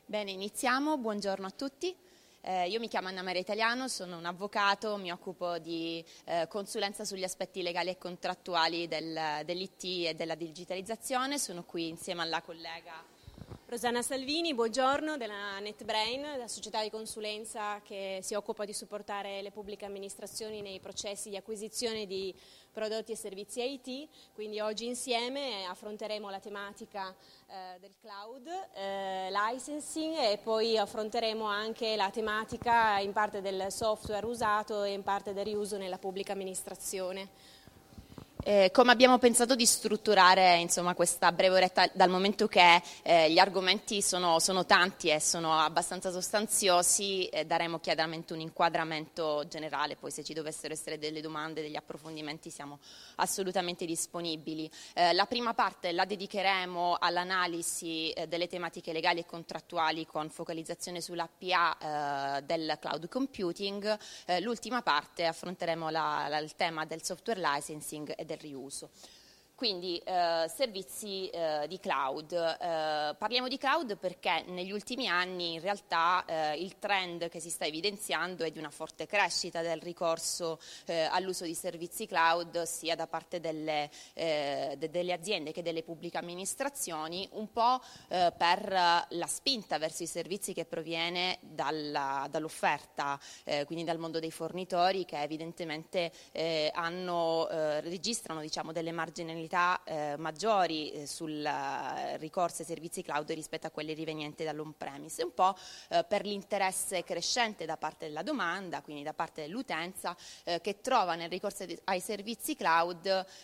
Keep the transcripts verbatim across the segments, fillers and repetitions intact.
Bene, iniziamo. Buongiorno a tutti. Eh, io mi chiamo Anna Maria Italiano, sono un avvocato, mi occupo di eh, consulenza sugli aspetti legali e contrattuali del, dell'I T e della digitalizzazione. Sono qui insieme alla collega Rosanna Salvini, buongiorno, della NetBrain, la società di consulenza che si occupa di supportare le pubbliche amministrazioni nei processi di acquisizione di prodotti e servizi I T. Quindi oggi insieme affronteremo la tematica eh, del cloud, eh, licensing, e poi affronteremo anche la tematica in parte del software usato e in parte del riuso nella pubblica amministrazione. Eh, come abbiamo pensato di strutturare insomma, questa breve oretta, dal momento che eh, gli argomenti sono, sono tanti e sono abbastanza sostanziosi, eh, daremo chiaramente un inquadramento generale, poi se ci dovessero essere delle domande, degli approfondimenti siamo assolutamente disponibili. Eh, la prima parte la dedicheremo all'analisi eh, delle tematiche legali e contrattuali con focalizzazione sull'A P A eh, del cloud computing. Eh, l'ultima parte affronteremo la, la, il tema del software licensing e del riuso. Quindi eh, servizi eh, di cloud. Eh, parliamo di cloud perché negli ultimi anni in realtà eh, il trend che si sta evidenziando è di una forte crescita del ricorso eh, all'uso di servizi cloud sia da parte delle, eh, de, delle aziende che delle pubbliche amministrazioni, un po' eh, per la spinta verso i servizi che proviene dalla, dall'offerta, eh, quindi dal mondo dei fornitori che evidentemente eh, hanno, eh, registrano diciamo, delle marginalità Eh, maggiori eh, sul eh, ricorso ai servizi cloud rispetto a quelli rivenienti dall'on-premise, un po' eh, per l'interesse crescente da parte della domanda, quindi da parte dell'utenza, eh, che trova nel ricorso ai servizi cloud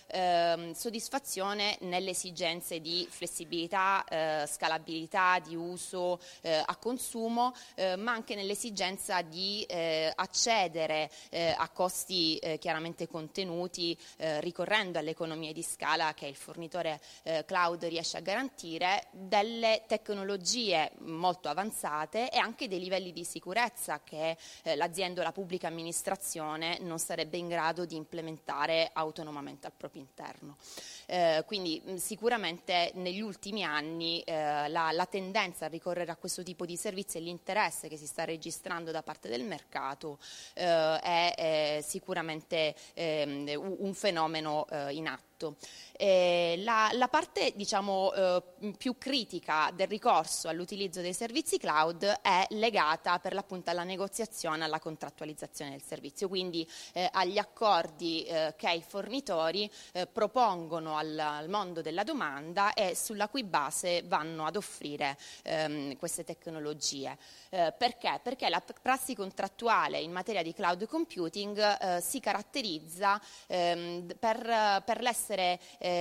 eh, soddisfazione nelle esigenze di flessibilità, eh, scalabilità, di uso eh, a consumo, eh, ma anche nell'esigenza di eh, accedere eh, a costi eh, chiaramente contenuti, eh, ricorrendo alle economie di scala che il fornitore eh, cloud riesce a garantire, delle tecnologie molto avanzate e anche dei livelli di sicurezza che eh, l'azienda o la pubblica amministrazione non sarebbe in grado di implementare autonomamente al proprio interno. Eh, quindi mh, sicuramente negli ultimi anni eh, la, la tendenza a ricorrere a questo tipo di servizi e l'interesse che si sta registrando da parte del mercato eh, è, è sicuramente eh, un fenomeno eh, in atto. Eh, la, la parte diciamo eh, più critica del ricorso all'utilizzo dei servizi cloud è legata per l'appunto alla negoziazione, alla contrattualizzazione del servizio, quindi eh, agli accordi eh, che i fornitori eh, propongono al, al mondo della domanda e sulla cui base vanno ad offrire ehm, queste tecnologie. Eh, perché? Perché la prassi contrattuale in materia di cloud computing eh, si caratterizza ehm, per, per l'essere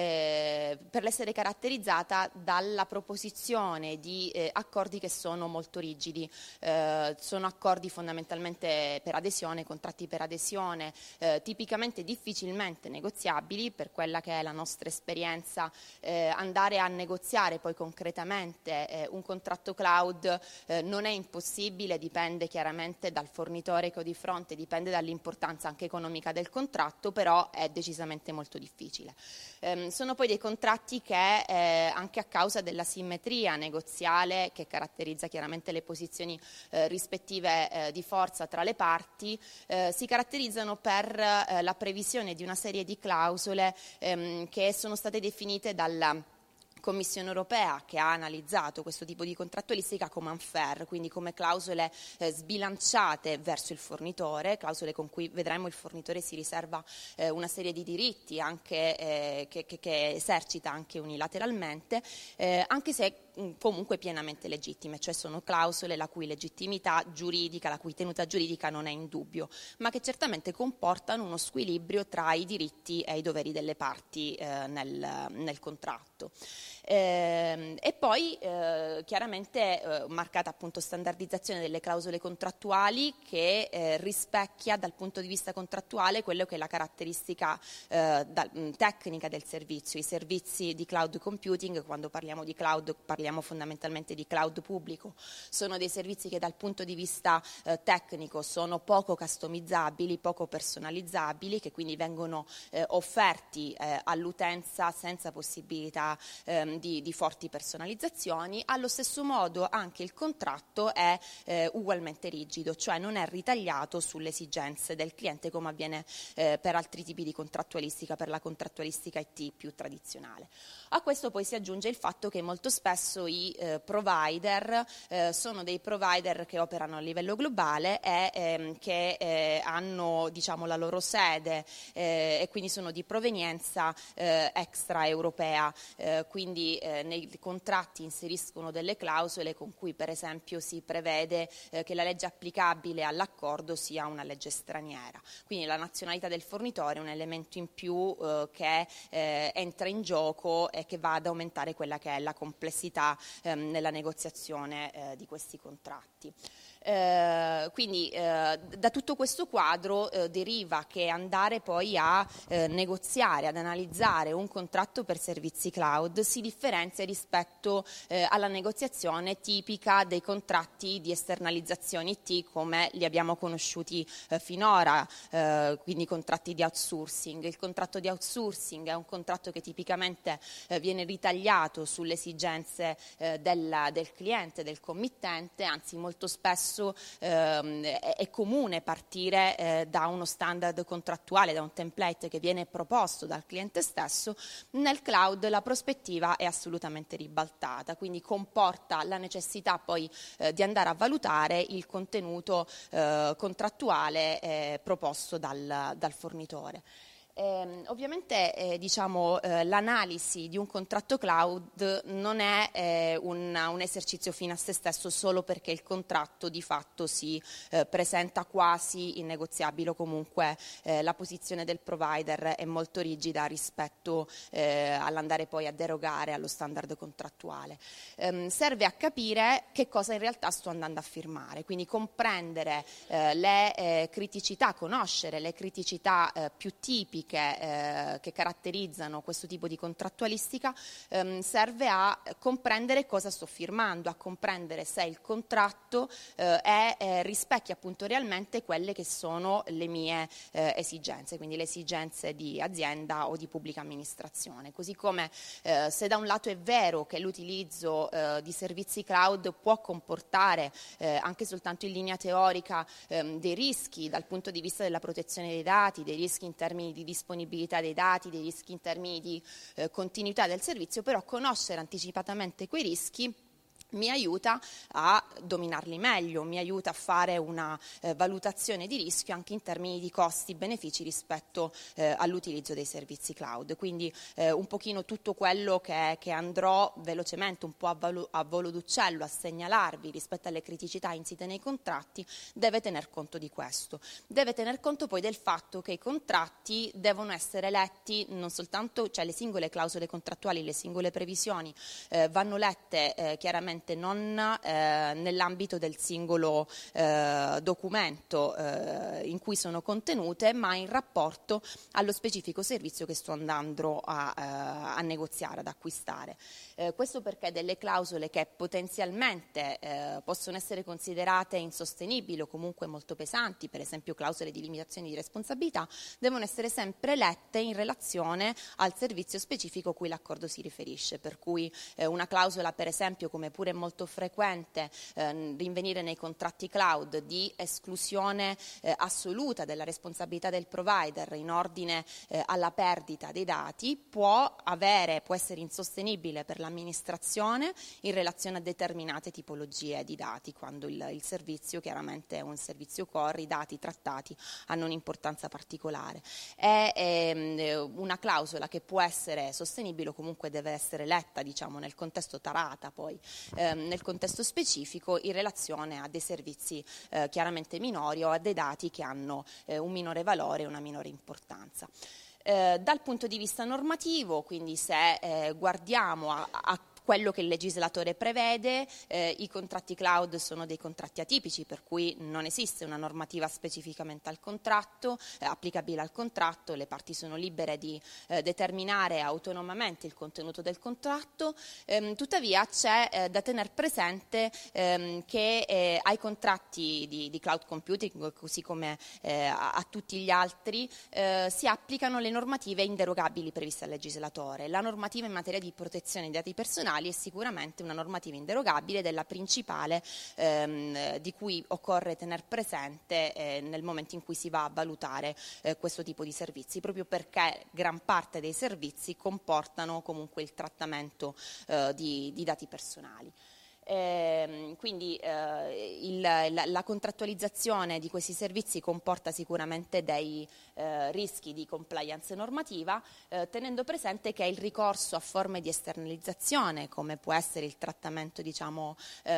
Eh, per l'essere caratterizzata dalla proposizione di eh, accordi che sono molto rigidi. Eh, sono accordi fondamentalmente per adesione, contratti per adesione, eh, tipicamente difficilmente negoziabili. Per quella che è la nostra esperienza, eh, andare a negoziare poi concretamente eh, un contratto cloud eh, non è impossibile, dipende chiaramente dal fornitore che ho di fronte, dipende dall'importanza anche economica del contratto, però è decisamente molto difficile. Um, sono poi dei contratti che eh, anche a causa della simmetria negoziale che caratterizza chiaramente le posizioni eh, rispettive eh, di forza tra le parti, eh, si caratterizzano per eh, la previsione di una serie di clausole ehm, che sono state definite dalla Commissione europea, che ha analizzato questo tipo di contrattualistica come unfair, quindi come clausole eh, sbilanciate verso il fornitore, clausole con cui vedremo il fornitore si riserva eh, una serie di diritti anche, eh, che, che, che esercita anche unilateralmente, eh, anche se mh, comunque pienamente legittime, cioè sono clausole la cui legittimità giuridica, la cui tenuta giuridica non è in dubbio, ma che certamente comportano uno squilibrio tra i diritti e i doveri delle parti eh, nel, nel contratto. Eh, e poi eh, chiaramente eh, marcata appunto standardizzazione delle clausole contrattuali che eh, rispecchia dal punto di vista contrattuale quello che è la caratteristica eh, da, mh, tecnica del servizio. I servizi di cloud computing, quando parliamo di cloud parliamo parliamo fondamentalmente di cloud pubblico, sono dei servizi che dal punto di vista eh, tecnico sono poco customizzabili, poco personalizzabili, che quindi vengono eh, offerti eh, all'utenza senza possibilità ehm, di, di forti personalizzazioni. Allo stesso modo anche il contratto è eh, ugualmente rigido, cioè non è ritagliato sulle esigenze del cliente come avviene eh, per altri tipi di contrattualistica, per la contrattualistica I T più tradizionale. A questo poi si aggiunge il fatto che molto spesso i eh, provider eh, sono dei provider che operano a livello globale e ehm, che eh, hanno, diciamo, la loro sede eh, e quindi sono di provenienza eh, extraeuropea, eh, quindi eh, nei contratti inseriscono delle clausole con cui per esempio si prevede eh, che la legge applicabile all'accordo sia una legge straniera. Quindi la nazionalità del fornitore è un elemento in più eh, che eh, entra in gioco e che va ad aumentare quella che è la complessità ehm, nella negoziazione eh, di questi contratti. Eh, quindi eh, da tutto questo quadro eh, deriva che andare poi a eh, negoziare, ad analizzare un contratto per servizi cloud si differenzia rispetto eh, alla negoziazione tipica dei contratti di esternalizzazione I T come li abbiamo conosciuti eh, finora, eh, quindi contratti di outsourcing. Il contratto di outsourcing è un contratto che tipicamente eh, viene ritagliato sulle esigenze eh, del, del cliente, del committente, anzi molto spesso Ehm, è, è comune partire eh, da uno standard contrattuale, da un template che viene proposto dal cliente stesso. Nel cloud la prospettiva è assolutamente ribaltata, quindi comporta la necessità poi eh, di andare a valutare il contenuto eh, contrattuale eh, proposto dal, dal fornitore. Eh, ovviamente eh, diciamo, eh, l'analisi di un contratto cloud non è eh, un, un esercizio fine a se stesso solo perché il contratto di fatto si eh, presenta quasi innegoziabile o comunque eh, la posizione del provider è molto rigida rispetto eh, all'andare poi a derogare allo standard contrattuale. Eh, serve a capire che cosa in realtà sto andando a firmare, quindi comprendere eh, le eh, criticità, conoscere le criticità eh, più tipiche Eh, che caratterizzano questo tipo di contrattualistica, ehm, serve a comprendere cosa sto firmando, a comprendere se il contratto eh, è, eh, rispecchia appunto realmente quelle che sono le mie eh, esigenze, quindi le esigenze di azienda o di pubblica amministrazione. Così come eh, se da un lato è vero che l'utilizzo eh, di servizi cloud può comportare eh, anche soltanto in linea teorica ehm, dei rischi dal punto di vista della protezione dei dati, dei rischi in termini di disponibilità dei dati, dei rischi in termini di eh, continuità del servizio, però conoscere anticipatamente quei rischi mi aiuta a dominarli meglio, mi aiuta a fare una eh, valutazione di rischio anche in termini di costi-benefici rispetto eh, all'utilizzo dei servizi cloud. Quindi eh, un pochino tutto quello che, che andrò velocemente, un po' a, volo, a volo d'uccello, a segnalarvi rispetto alle criticità insite nei contratti, deve tener conto di questo. Deve tener conto poi del fatto che i contratti devono essere letti non soltanto, cioè le singole clausole contrattuali, le singole previsioni eh, vanno lette eh, chiaramente non eh, nell'ambito del singolo eh, documento eh, in cui sono contenute, ma in rapporto allo specifico servizio che sto andando a, eh, a negoziare, ad acquistare. Eh, questo perché delle clausole che potenzialmente eh, possono essere considerate insostenibili o comunque molto pesanti, per esempio clausole di limitazione di responsabilità, devono essere sempre lette in relazione al servizio specifico a cui l'accordo si riferisce, per cui eh, una clausola per esempio, come pure è molto frequente eh, rinvenire nei contratti cloud, di esclusione eh, assoluta della responsabilità del provider in ordine eh, alla perdita dei dati, può avere, può essere insostenibile per l'amministrazione in relazione a determinate tipologie di dati, quando il, il servizio chiaramente è un servizio core, i dati trattati hanno un'importanza particolare. È ehm, una clausola che può essere sostenibile o comunque deve essere letta, diciamo, nel contesto tarata poi ehm, nel contesto specifico in relazione a dei servizi eh, chiaramente minori o a dei dati che hanno eh, un minore valore e una minore importanza. Eh, dal punto di vista normativo, quindi se eh, guardiamo a, a quello che il legislatore prevede. Eh, i contratti cloud sono dei contratti atipici, per cui non esiste una normativa specificamente al contratto, eh, applicabile al contratto, le parti sono libere di eh, determinare autonomamente il contenuto del contratto. Ehm, tuttavia c'è eh, da tener presente ehm, che eh, ai contratti di, di cloud computing, così come eh, a, a tutti gli altri, eh, si applicano le normative inderogabili previste dal legislatore. La normativa in materia di protezione dei dati personali è sicuramente una normativa inderogabile ed è la principale ehm, di cui occorre tener presente eh, nel momento in cui si va a valutare eh, questo tipo di servizi, proprio perché gran parte dei servizi comportano comunque il trattamento eh, di, di dati personali. Eh, quindi eh, il, la, la contrattualizzazione di questi servizi comporta sicuramente dei eh, rischi di compliance normativa, eh, tenendo presente che il ricorso a forme di esternalizzazione, come può essere il trattamento diciamo, eh,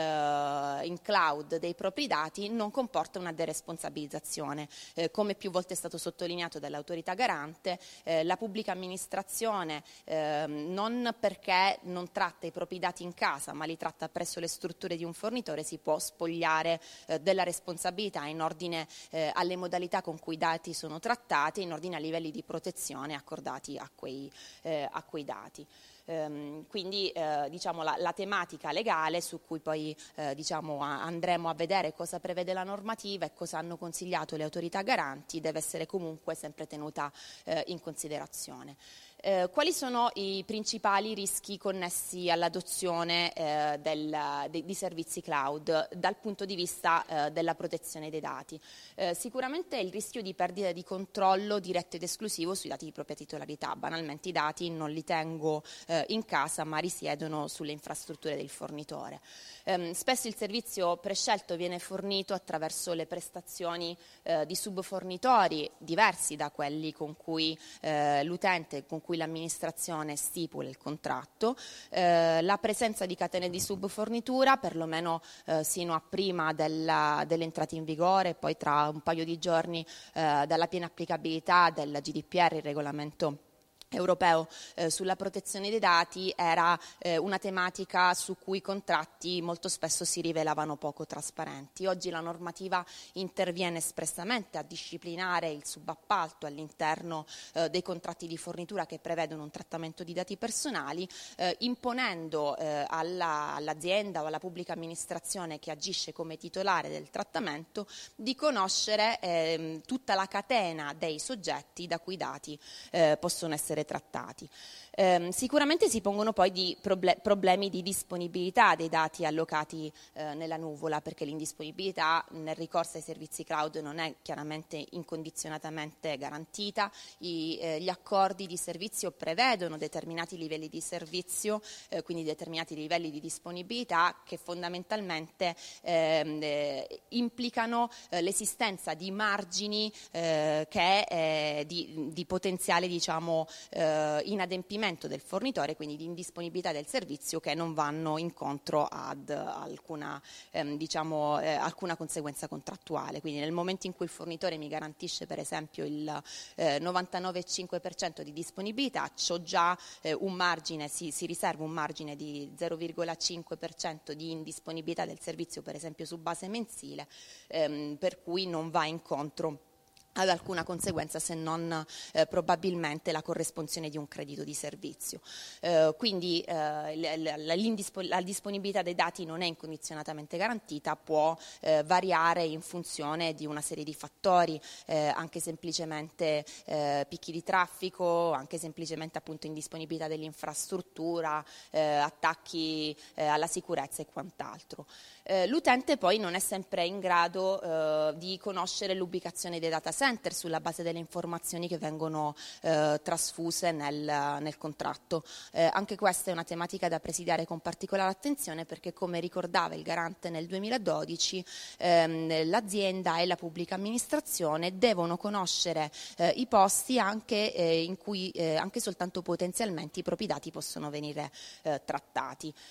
in cloud dei propri dati, non comporta una deresponsabilizzazione. Eh, come più volte è stato sottolineato dall'autorità garante, eh, la pubblica amministrazione eh, non perché non tratta i propri dati in casa, ma li tratta presso le strutture di un fornitore, si può spogliare eh, della responsabilità in ordine eh, alle modalità con cui i dati sono trattati, in ordine ai livelli di protezione accordati a quei, eh, a quei dati. Um, quindi eh, diciamo la, la tematica legale su cui poi eh, diciamo, a, andremo a vedere cosa prevede la normativa e cosa hanno consigliato le autorità garanti deve essere comunque sempre tenuta eh, in considerazione. Eh, quali sono i principali rischi connessi all'adozione eh, del, de, di servizi cloud dal punto di vista eh, della protezione dei dati? Eh, sicuramente il rischio di perdita di controllo diretto ed esclusivo sui dati di propria titolarità. Banalmente i dati non li tengo eh, in casa ma risiedono sulle infrastrutture del fornitore. Eh, spesso il servizio prescelto viene fornito attraverso le prestazioni eh, di subfornitori diversi da quelli con cui eh, l'utente, con cui l'amministrazione stipula il contratto. Eh, la presenza di catene di subfornitura, perlomeno eh, sino a prima della, dell'entrata in vigore, poi tra un paio di giorni eh, dalla piena applicabilità del G D P R, il regolamento europeo eh, sulla protezione dei dati, era eh, una tematica su cui i contratti molto spesso si rivelavano poco trasparenti. Oggi la normativa interviene espressamente a disciplinare il subappalto all'interno eh, dei contratti di fornitura che prevedono un trattamento di dati personali, eh, imponendo eh, alla, all'azienda o alla pubblica amministrazione che agisce come titolare del trattamento di conoscere eh, tutta la catena dei soggetti da cui i dati eh, possono essere trattati. Eh, sicuramente si pongono poi di proble- problemi di disponibilità dei dati allocati eh, nella nuvola, perché l'indisponibilità nel ricorso ai servizi cloud non è chiaramente incondizionatamente garantita. I, eh, gli accordi di servizio prevedono determinati livelli di servizio, eh, quindi determinati livelli di disponibilità che fondamentalmente ehm, eh, implicano eh, l'esistenza di margini eh, che è eh, di, di potenziale diciamo eh, inadempimento del fornitore, quindi di indisponibilità del servizio, che non vanno incontro ad alcuna, ehm, diciamo, eh, alcuna conseguenza contrattuale. Quindi nel momento in cui il fornitore mi garantisce per esempio il eh, novantanove virgola cinque per cento di disponibilità, c'ho già eh, un margine, si, si riserva un margine di zero virgola cinque per cento di indisponibilità del servizio, per esempio su base mensile, ehm, per cui non va incontro ad alcuna conseguenza se non eh, probabilmente la corresponsione di un credito di servizio. Eh, quindi eh, la, la, la disponibilità dei dati non è incondizionatamente garantita, può eh, variare in funzione di una serie di fattori, eh, anche semplicemente eh, picchi di traffico, anche semplicemente appunto indisponibilità dell'infrastruttura, eh, attacchi eh, alla sicurezza e quant'altro. Eh, l'utente poi non è sempre in grado eh, di conoscere l'ubicazione dei data center sulla base delle informazioni che vengono eh, trasfuse nel, nel contratto. Eh, anche questa è una tematica da presidiare con particolare attenzione, perché come ricordava il garante nel duemiladodici ehm, l'azienda e la pubblica amministrazione devono conoscere eh, i posti anche eh, in cui eh, anche soltanto potenzialmente i propri dati possono venire eh, trattati.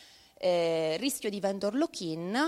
Eh, rischio di vendor lock-in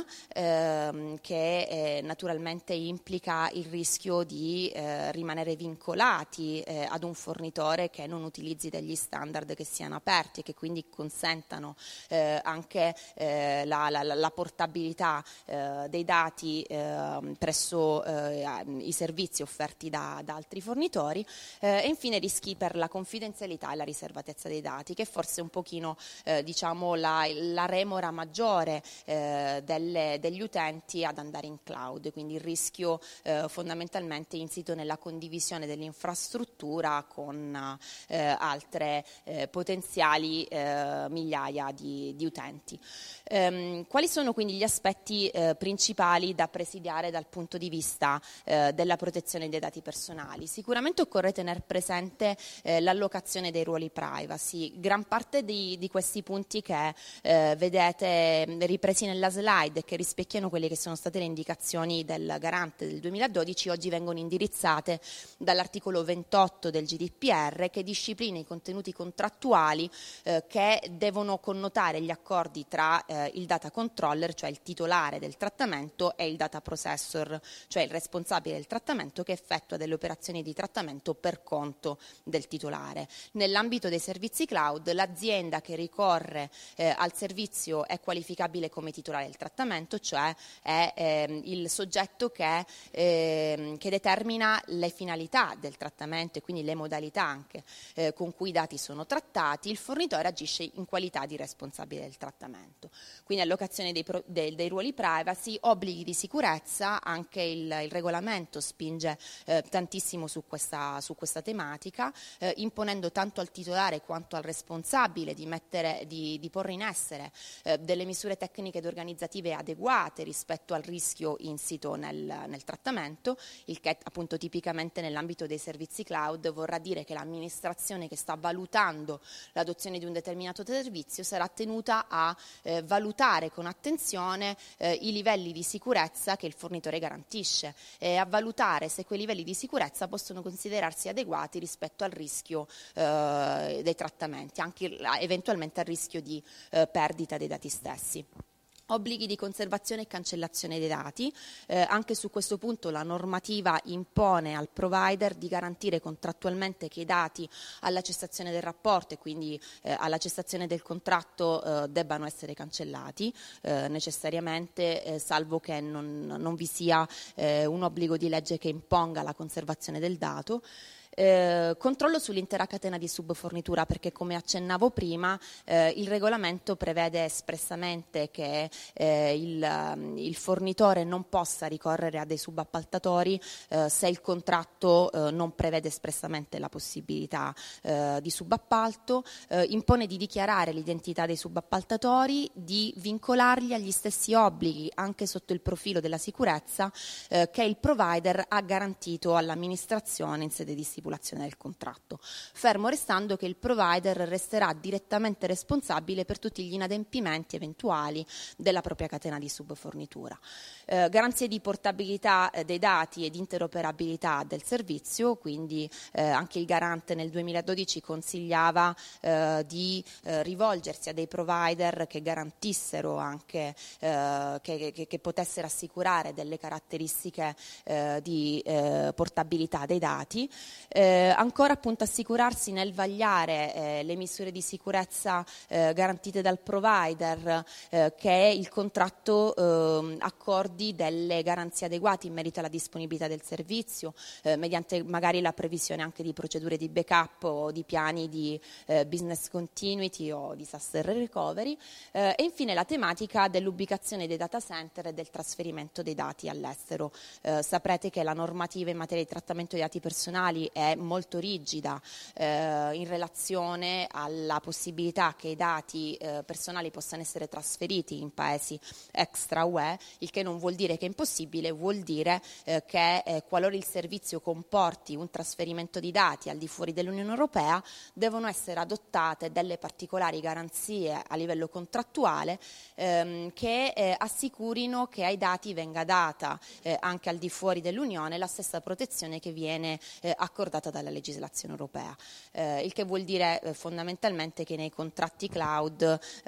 ehm, che eh, naturalmente implica il rischio di eh, rimanere vincolati eh, ad un fornitore che non utilizzi degli standard che siano aperti e che quindi consentano eh, anche eh, la, la, la portabilità eh, dei dati eh, presso eh, i servizi offerti da, da altri fornitori eh, e infine rischi per la confidenzialità e la riservatezza dei dati, che forse è un pochino eh, diciamo la, la remora maggiore eh, delle, degli utenti ad andare in cloud, quindi il rischio eh, fondamentalmente insito nella condivisione dell'infrastruttura con eh, altre eh, potenziali eh, migliaia di, di utenti. Ehm, quali sono quindi gli aspetti eh, principali da presidiare dal punto di vista eh, della protezione dei dati personali? Sicuramente occorre tenere presente eh, l'allocazione dei ruoli privacy. Gran parte di, di questi punti che eh, vedete ripresi nella slide e che rispecchiano quelle che sono state le indicazioni del garante del duemiladodici oggi vengono indirizzate dall'articolo ventotto del G D P R, che disciplina i contenuti contrattuali eh, che devono connotare gli accordi tra eh, il data controller, cioè il titolare del trattamento, e il data processor, cioè il responsabile del trattamento che effettua delle operazioni di trattamento per conto del titolare. Nell'ambito dei servizi cloud, l'azienda che ricorre eh, al servizio è qualificabile come titolare del trattamento, cioè è ehm, il soggetto che, ehm, che determina le finalità del trattamento e quindi le modalità anche eh, con cui i dati sono trattati. Il fornitore agisce in qualità di responsabile del trattamento. Quindi allocazione dei, pro, dei, dei ruoli privacy, obblighi di sicurezza, anche il, il regolamento spinge eh, tantissimo su questa, su questa tematica, eh, imponendo tanto al titolare quanto al responsabile di, mettere, di, di porre in essere eh, delle misure tecniche ed organizzative adeguate rispetto al rischio insito nel, nel trattamento, il che appunto tipicamente nell'ambito dei servizi cloud vorrà dire che l'amministrazione che sta valutando l'adozione di un determinato servizio sarà tenuta a eh, valutare con attenzione eh, i livelli di sicurezza che il fornitore garantisce e a valutare se quei livelli di sicurezza possono considerarsi adeguati rispetto al rischio eh, dei trattamenti, anche eventualmente al rischio di eh, perdita dei dati stessi. Obblighi di conservazione e cancellazione dei dati, eh, anche su questo punto la normativa impone al provider di garantire contrattualmente che i dati alla cessazione del rapporto e quindi eh, alla cessazione del contratto eh, debbano essere cancellati eh, necessariamente, eh, salvo che non, non vi sia eh, un obbligo di legge che imponga la conservazione del dato. Eh, controllo sull'intera catena di subfornitura, perché come accennavo prima eh, il regolamento prevede espressamente che eh, il, il fornitore non possa ricorrere a dei subappaltatori eh, se il contratto eh, non prevede espressamente la possibilità eh, di subappalto, eh, impone di dichiarare l'identità dei subappaltatori, di vincolarli agli stessi obblighi anche sotto il profilo della sicurezza eh, che il provider ha garantito all'amministrazione in sede di stipulazione del contratto, fermo restando che il provider resterà direttamente responsabile per tutti gli inadempimenti eventuali della propria catena di subfornitura. Eh, garanzie di portabilità eh, dei dati ed interoperabilità del servizio, quindi eh, anche il garante nel duemiladodici consigliava eh, di eh, rivolgersi a dei provider che garantissero anche, eh, che, che, che potessero assicurare delle caratteristiche eh, di eh, portabilità dei dati. Eh, ancora appunto assicurarsi nel vagliare eh, le misure di sicurezza eh, garantite dal provider eh, che il contratto eh, accordi delle garanzie adeguate in merito alla disponibilità del servizio eh, mediante magari la previsione anche di procedure di backup o di piani di eh, business continuity o disaster recovery eh, e infine la tematica dell'ubicazione dei data center e del trasferimento dei dati all'estero. Eh, saprete che la normativa in materia di trattamento dei dati personali è molto rigida eh, in relazione alla possibilità che i dati eh, personali possano essere trasferiti in paesi extra U E, il che non vuol dire che è impossibile, vuol dire eh, che eh, qualora il servizio comporti un trasferimento di dati al di fuori dell'Unione Europea devono essere adottate delle particolari garanzie a livello contrattuale ehm, che eh, assicurino che ai dati venga data eh, anche al di fuori dell'Unione la stessa protezione che viene eh, accordata salvaguardata dalla legislazione europea, eh, il che vuol dire eh, fondamentalmente che nei contratti cloud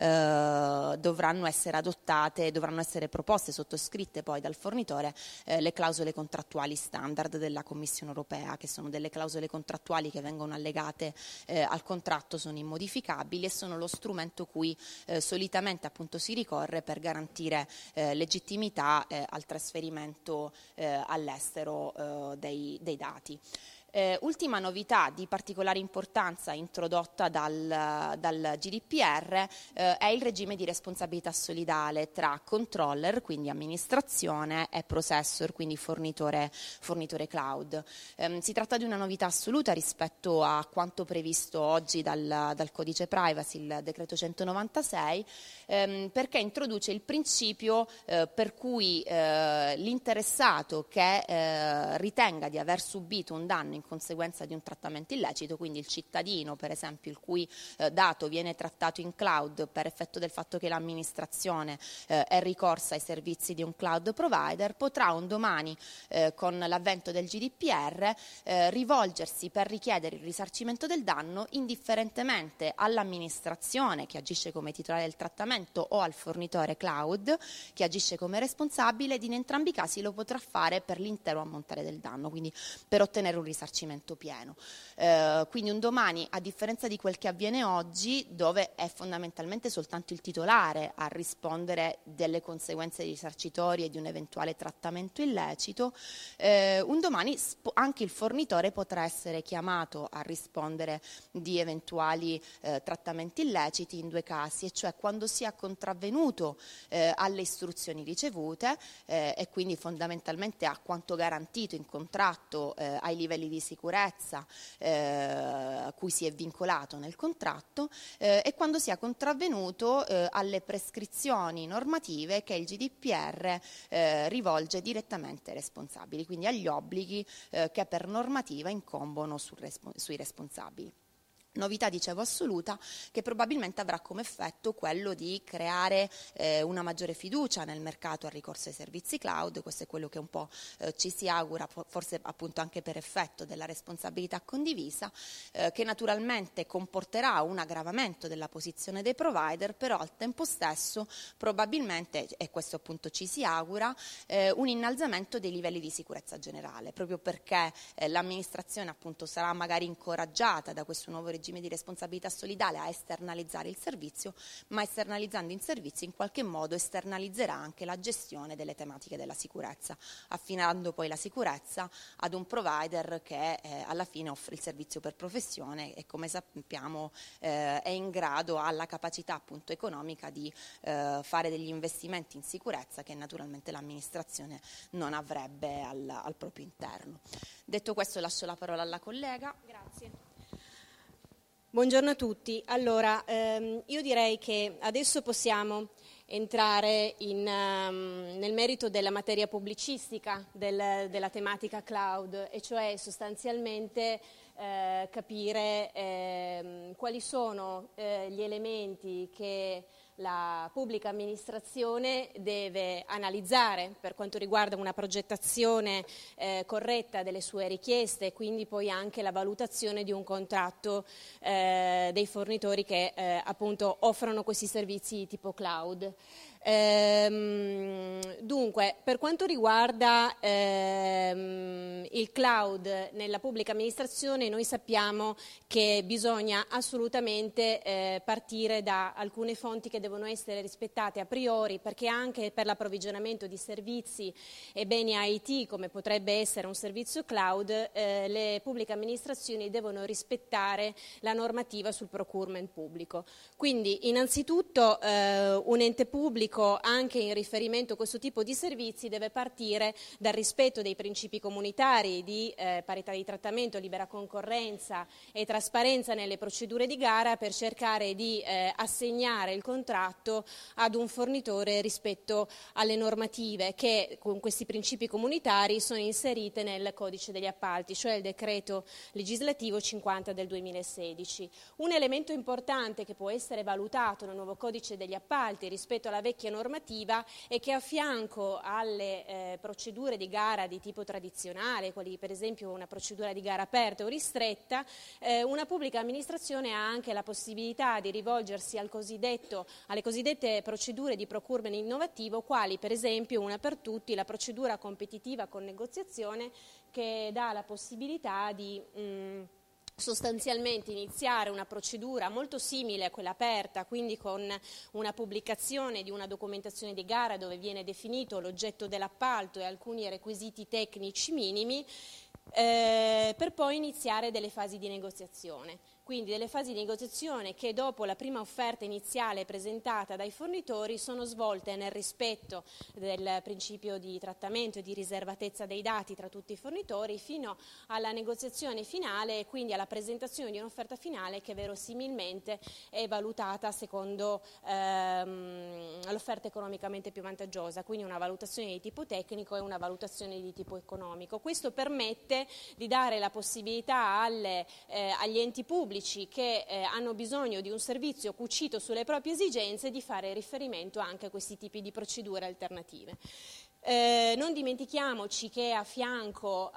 eh, dovranno essere adottate, dovranno essere proposte, sottoscritte poi dal fornitore eh, le clausole contrattuali standard della Commissione europea, che sono delle clausole contrattuali che vengono allegate eh, al contratto, sono immodificabili e sono lo strumento cui eh, solitamente appunto si ricorre per garantire eh, legittimità eh, al trasferimento eh, all'estero eh, dei, dei dati. Eh, ultima novità di particolare importanza introdotta dal, dal G D P R eh, è il regime di responsabilità solidale tra controller, quindi amministrazione, e processor, quindi fornitore, fornitore cloud. Eh, si tratta di una novità assoluta rispetto a quanto previsto oggi dal, dal codice privacy, il decreto centonovantasei, ehm, perché introduce il principio eh, per cui eh, l'interessato che eh, ritenga di aver subito un danno in conseguenza di un trattamento illecito, quindi il cittadino per esempio il cui eh, dato viene trattato in cloud per effetto del fatto che l'amministrazione eh, è ricorsa ai servizi di un cloud provider, potrà un domani eh, con l'avvento del G D P R eh, rivolgersi per richiedere il risarcimento del danno indifferentemente all'amministrazione che agisce come titolare del trattamento o al fornitore cloud che agisce come responsabile, ed in entrambi i casi lo potrà fare per l'intero ammontare del danno, quindi per ottenere un risarcimento pieno. Eh, quindi un domani, a differenza di quel che avviene oggi, dove è fondamentalmente soltanto il titolare a rispondere delle conseguenze risarcitorie di un eventuale trattamento illecito, eh, un domani anche il fornitore potrà essere chiamato a rispondere di eventuali eh, trattamenti illeciti in due casi, e cioè quando sia contravvenuto eh, alle istruzioni ricevute eh, e quindi fondamentalmente a quanto garantito in contratto eh, ai livelli di sicurezza eh, a cui si è vincolato nel contratto eh, e quando sia contravvenuto eh, alle prescrizioni normative che il G D P R eh, rivolge direttamente ai responsabili, quindi agli obblighi eh, che per normativa incombono sul respo- sui responsabili. Novità, dicevo, assoluta, che probabilmente avrà come effetto quello di creare eh, una maggiore fiducia nel mercato al ricorso ai servizi cloud. Questo è quello che un po' eh, ci si augura, forse appunto anche per effetto della responsabilità condivisa, eh, che naturalmente comporterà un aggravamento della posizione dei provider, però al tempo stesso probabilmente, e questo appunto ci si augura, eh, un innalzamento dei livelli di sicurezza generale, proprio perché eh, l'amministrazione appunto sarà magari incoraggiata da questo nuovo regime di responsabilità solidale a esternalizzare il servizio, ma esternalizzando il servizio in qualche modo esternalizzerà anche la gestione delle tematiche della sicurezza, affinando poi la sicurezza ad un provider che eh, alla fine offre il servizio per professione e, come sappiamo, eh, è in grado, ha la capacità appunto economica di eh, fare degli investimenti in sicurezza che naturalmente l'amministrazione non avrebbe al, al proprio interno. Detto questo, lascio la parola alla collega. Grazie. Buongiorno a tutti. Allora, ehm, io direi che adesso possiamo entrare in, um, nel merito della materia pubblicistica del, della tematica cloud, e cioè sostanzialmente eh, capire eh, quali sono eh, gli elementi che la pubblica amministrazione deve analizzare per quanto riguarda una progettazione eh, corretta delle sue richieste, e quindi poi anche la valutazione di un contratto eh, dei fornitori che eh, appunto offrono questi servizi tipo cloud. Ehm, dunque, per quanto riguarda ehm, il cloud nella pubblica amministrazione, noi sappiamo che bisogna assolutamente eh, partire da alcune fonti che devono essere rispettate a priori, perché anche per l'approvvigionamento di servizi e beni I T, come potrebbe essere un servizio cloud, eh, le pubbliche amministrazioni devono rispettare la normativa sul procurement pubblico. Quindi, innanzitutto, eh, un ente pubblico, anche in riferimento a questo tipo di servizi, deve partire dal rispetto dei principi comunitari di eh, parità di trattamento, libera concorrenza e trasparenza nelle procedure di gara, per cercare di eh, assegnare il contratto ad un fornitore rispetto alle normative che con questi principi comunitari sono inserite nel codice degli appalti, cioè il decreto legislativo cinquanta del duemilasedici. Un elemento importante che può essere valutato nel nuovo codice degli appalti rispetto alla vecchia vecchia normativa e che a fianco alle eh, procedure di gara di tipo tradizionale, quali per esempio una procedura di gara aperta o ristretta, eh, una pubblica amministrazione ha anche la possibilità di rivolgersi al cosiddetto, alle cosiddette procedure di procurement innovativo, quali per esempio una per tutti la procedura competitiva con negoziazione, che dà la possibilità di mh, sostanzialmente iniziare una procedura molto simile a quella aperta, quindi con una pubblicazione di una documentazione di gara dove viene definito l'oggetto dell'appalto e alcuni requisiti tecnici minimi, eh, per poi iniziare delle fasi di negoziazione. Quindi delle fasi di negoziazione che dopo la prima offerta iniziale presentata dai fornitori sono svolte nel rispetto del principio di trattamento e di riservatezza dei dati tra tutti i fornitori fino alla negoziazione finale e quindi alla presentazione di un'offerta finale che verosimilmente è valutata secondo ehm, l'offerta economicamente più vantaggiosa, quindi una valutazione di tipo tecnico e una valutazione di tipo economico. Questo permette di dare la possibilità alle, eh, agli enti pubblici che eh, hanno bisogno di un servizio cucito sulle proprie esigenze di fare riferimento anche a questi tipi di procedure alternative. Eh, non dimentichiamoci che a fianco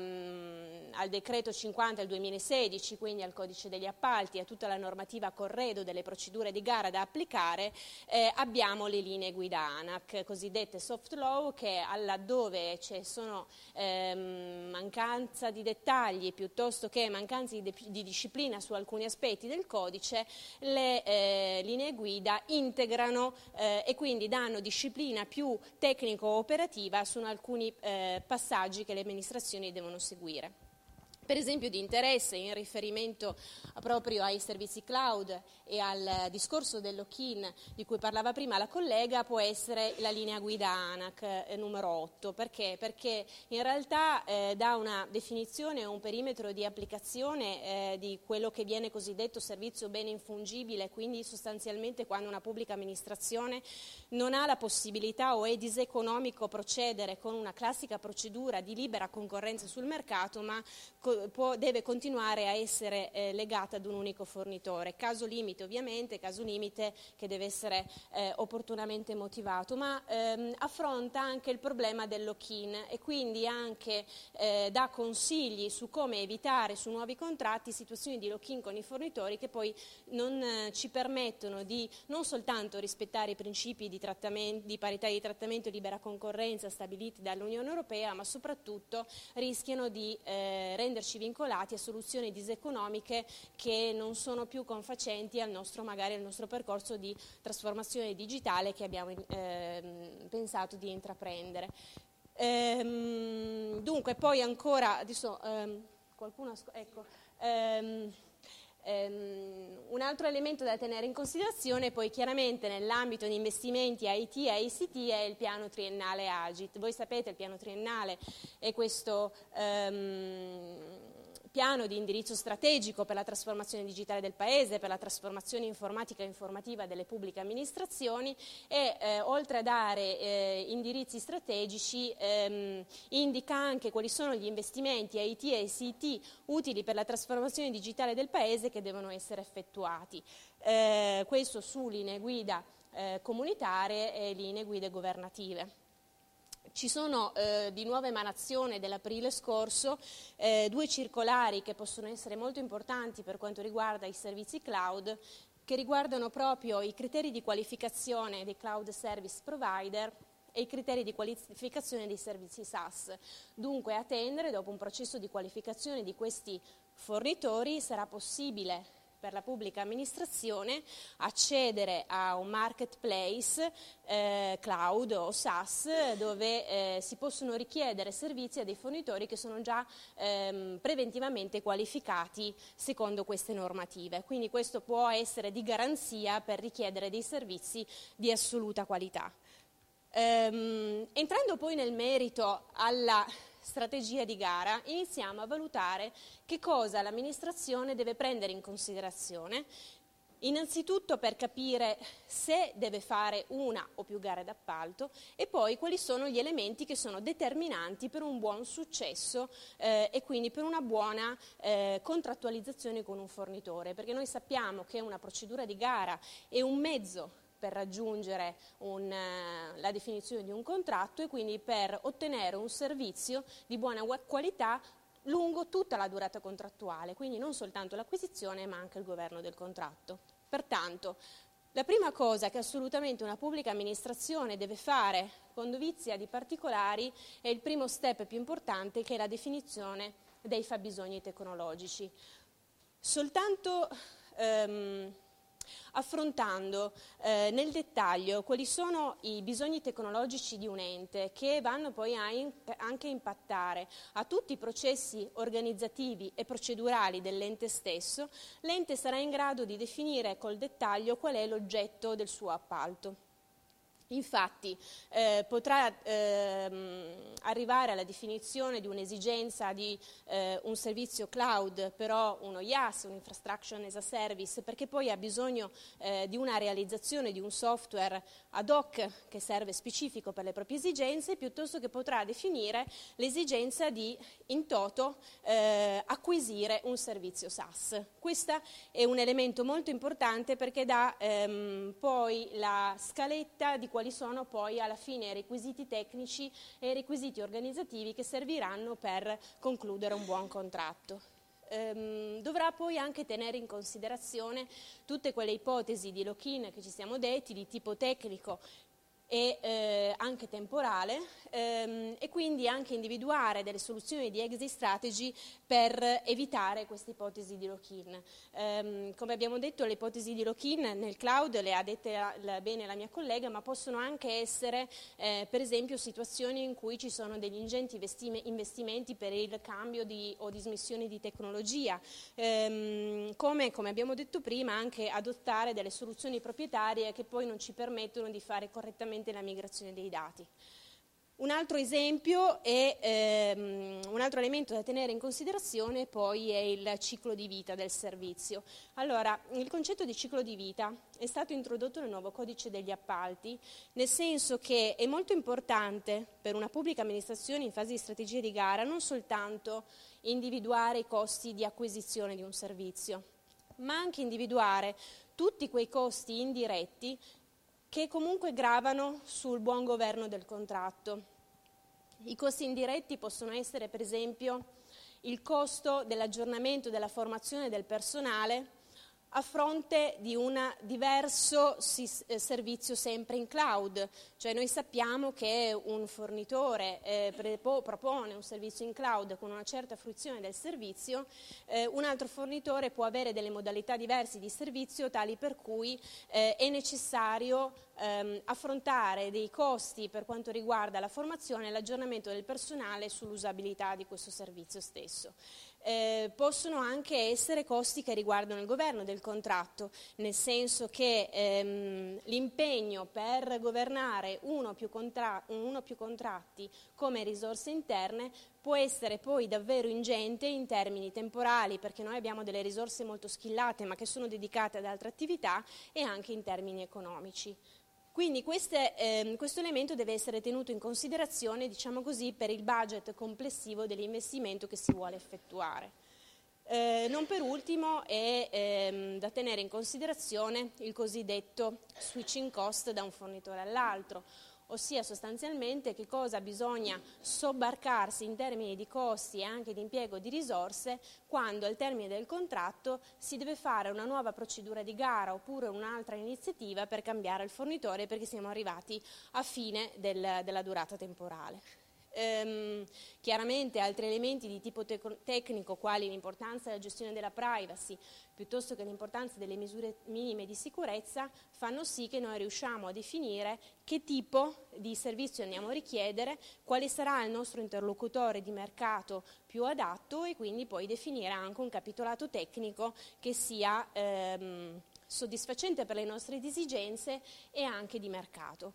um, al decreto cinquanta del duemilasedici, quindi al codice degli appalti, a tutta la normativa corredo delle procedure di gara da applicare, eh, abbiamo le linee guida ANAC, cosiddette soft law, che laddove ci sono ehm, mancanza di dettagli piuttosto che mancanza di, di disciplina su alcuni aspetti del codice, le eh, linee guida integrano eh, e quindi danno disciplina più tecnico-operativa su alcuni eh, passaggi che le amministrazioni devono seguire. Per esempio di interesse in riferimento proprio ai servizi cloud e al discorso del lock-in di cui parlava prima la collega può essere la linea guida ANAC eh, numero otto. Perché? Perché in realtà eh, dà una definizione e un perimetro di applicazione eh, di quello che viene cosiddetto servizio bene infungibile, quindi sostanzialmente quando una pubblica amministrazione non ha la possibilità o è diseconomico procedere con una classica procedura di libera concorrenza sul mercato, ma Può, deve continuare a essere eh, legata ad un unico fornitore, caso limite ovviamente, caso limite che deve essere eh, opportunamente motivato, ma ehm, affronta anche il problema del lock-in e quindi anche eh, dà consigli su come evitare su nuovi contratti situazioni di lock-in con i fornitori che poi non eh, ci permettono di non soltanto rispettare i principi di, di parità di trattamento e libera concorrenza stabiliti dall'Unione Europea, ma soprattutto rischiano di eh, renderci vincolati a soluzioni diseconomiche che non sono più confacenti al nostro, magari al nostro percorso di trasformazione digitale che abbiamo eh, pensato di intraprendere. Ehm, dunque poi ancora, adesso ehm, qualcuno, ecco, ehm, Um, un altro elemento da tenere in considerazione poi chiaramente nell'ambito di investimenti I T e I C T è il piano triennale Agit. Voi sapete il piano triennale è questo um, piano di indirizzo strategico per la trasformazione digitale del Paese, per la trasformazione informatica e informativa delle pubbliche amministrazioni e eh, oltre a dare eh, indirizzi strategici ehm, indica anche quali sono gli investimenti I T e I C T utili per la trasformazione digitale del Paese che devono essere effettuati. Eh, questo su linee guida eh, comunitarie e linee guida governative. Ci sono eh, di nuova emanazione dell'aprile scorso eh, due circolari che possono essere molto importanti per quanto riguarda i servizi cloud, che riguardano proprio i criteri di qualificazione dei cloud service provider e i criteri di qualificazione dei servizi SaaS. Dunque, a attendere, dopo un processo di qualificazione di questi fornitori, sarà possibile per la pubblica amministrazione accedere a un marketplace eh, cloud o SaaS dove eh, si possono richiedere servizi a dei fornitori che sono già ehm, preventivamente qualificati secondo queste normative. Quindi questo può essere di garanzia per richiedere dei servizi di assoluta qualità. Ehm, entrando poi nel merito alla strategia di gara, iniziamo a valutare che cosa l'amministrazione deve prendere in considerazione, innanzitutto per capire se deve fare una o più gare d'appalto e poi quali sono gli elementi che sono determinanti per un buon successo eh, e quindi per una buona eh, contrattualizzazione con un fornitore, perché noi sappiamo che una procedura di gara è un mezzo per raggiungere un, eh, la definizione di un contratto e quindi per ottenere un servizio di buona qualità lungo tutta la durata contrattuale, quindi non soltanto l'acquisizione ma anche il governo del contratto. Pertanto, la prima cosa che assolutamente una pubblica amministrazione deve fare con dovizia di particolari è il primo step più importante, che è la definizione dei fabbisogni tecnologici. Soltanto ehm, affrontando eh, nel dettaglio quali sono i bisogni tecnologici di un ente, che vanno poi a imp- anche impattare a tutti i processi organizzativi e procedurali dell'ente stesso, l'ente sarà in grado di definire col dettaglio qual è l'oggetto del suo appalto. Infatti eh, potrà ehm, arrivare alla definizione di un'esigenza di eh, un servizio cloud, però uno I A S, un Infrastructure as a Service, perché poi ha bisogno eh, di una realizzazione di un software ad hoc che serve specifico per le proprie esigenze, piuttosto che potrà definire l'esigenza di in toto eh, acquisire un servizio SaaS. Questo è un elemento molto importante perché dà ehm, poi la scaletta di quali sono poi alla fine i requisiti tecnici e i requisiti organizzativi che serviranno per concludere un buon contratto. Ehm, dovrà poi anche tenere in considerazione tutte quelle ipotesi di lock-in che ci siamo detti, di tipo tecnico e eh, anche temporale, ehm, e quindi anche individuare delle soluzioni di exit strategy per evitare queste ipotesi di lock-in. Ehm, come abbiamo detto, le ipotesi di lock-in nel cloud le ha dette la, la, bene la mia collega, ma possono anche essere eh, per esempio situazioni in cui ci sono degli ingenti investimenti per il cambio di, o dismissione di tecnologia, ehm, come, come abbiamo detto prima, anche adottare delle soluzioni proprietarie che poi non ci permettono di fare correttamente la migrazione dei dati. Un altro esempio è ehm, un altro elemento da tenere in considerazione poi è il ciclo di vita del servizio. Allora, il concetto di ciclo di vita è stato introdotto nel nuovo codice degli appalti, nel senso che è molto importante per una pubblica amministrazione in fase di strategia di gara non soltanto individuare i costi di acquisizione di un servizio, ma anche individuare tutti quei costi indiretti che comunque gravano sul buon governo del contratto. I costi indiretti possono essere, per esempio, il costo dell'aggiornamento della formazione del personale a fronte di un diverso servizio sempre in cloud. Cioè noi sappiamo che un fornitore eh, propone un servizio in cloud con una certa fruizione del servizio, eh, un altro fornitore può avere delle modalità diverse di servizio tali per cui eh, è necessario ehm, affrontare dei costi per quanto riguarda la formazione e l'aggiornamento del personale sull'usabilità di questo servizio stesso. Eh, possono anche essere costi che riguardano il governo del contratto, nel senso che ehm, l'impegno per governare uno o più, contra- uno o più contratti come risorse interne può essere poi davvero ingente in termini temporali, perché noi abbiamo delle risorse molto skillate ma che sono dedicate ad altre attività, e anche in termini economici. Quindi queste, eh, questo elemento deve essere tenuto in considerazione, diciamo così, per il budget complessivo dell'investimento che si vuole effettuare. Eh, non per ultimo è ehm, da tenere in considerazione il cosiddetto switching cost da un fornitore all'altro, ossia sostanzialmente che cosa bisogna sobbarcarsi in termini di costi e anche di impiego di risorse quando al termine del contratto si deve fare una nuova procedura di gara oppure un'altra iniziativa per cambiare il fornitore perché siamo arrivati a fine del, della durata temporale. Ehm, chiaramente altri elementi di tipo te- tecnico quali l'importanza della gestione della privacy piuttosto che l'importanza delle misure minime di sicurezza fanno sì che noi riusciamo a definire che tipo di servizio andiamo a richiedere, quale sarà il nostro interlocutore di mercato più adatto e quindi poi definire anche un capitolato tecnico che sia ehm, soddisfacente per le nostre esigenze e anche di mercato.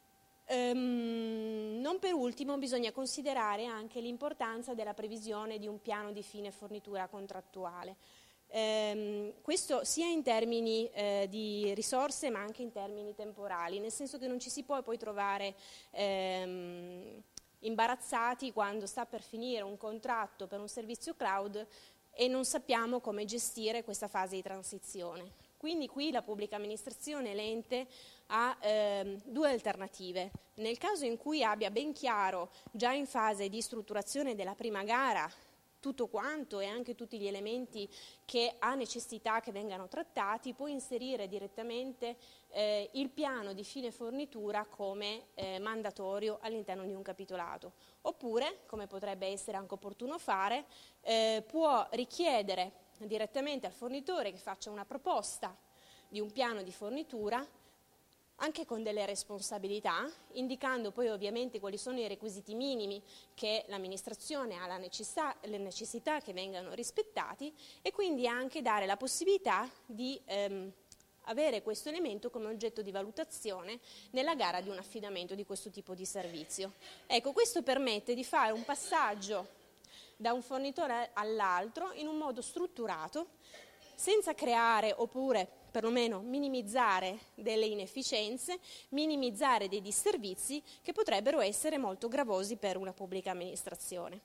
Um, non per ultimo bisogna considerare anche l'importanza della previsione di un piano di fine fornitura contrattuale. Um, questo sia in termini eh, di risorse ma anche in termini temporali, nel senso che non ci si può poi trovare ehm, imbarazzati quando sta per finire un contratto per un servizio cloud e non sappiamo come gestire questa fase di transizione. Quindi qui la pubblica amministrazione, l'ente, ha ehm, due alternative. Nel caso in cui abbia ben chiaro, già in fase di strutturazione della prima gara, tutto quanto e anche tutti gli elementi che ha necessità che vengano trattati, può inserire direttamente eh, il piano di fine fornitura come eh, mandatorio all'interno di un capitolato. Oppure, come potrebbe essere anche opportuno fare, eh, può richiedere direttamente al fornitore che faccia una proposta di un piano di fornitura anche con delle responsabilità, indicando poi ovviamente quali sono i requisiti minimi che l'amministrazione ha la necessità, le necessità che vengano rispettati, e quindi anche dare la possibilità di ehm, avere questo elemento come oggetto di valutazione nella gara di un affidamento di questo tipo di servizio. Ecco, questo permette di fare un passaggio da un fornitore all'altro in un modo strutturato, senza creare oppure perlomeno minimizzare delle inefficienze, minimizzare dei disservizi che potrebbero essere molto gravosi per una pubblica amministrazione.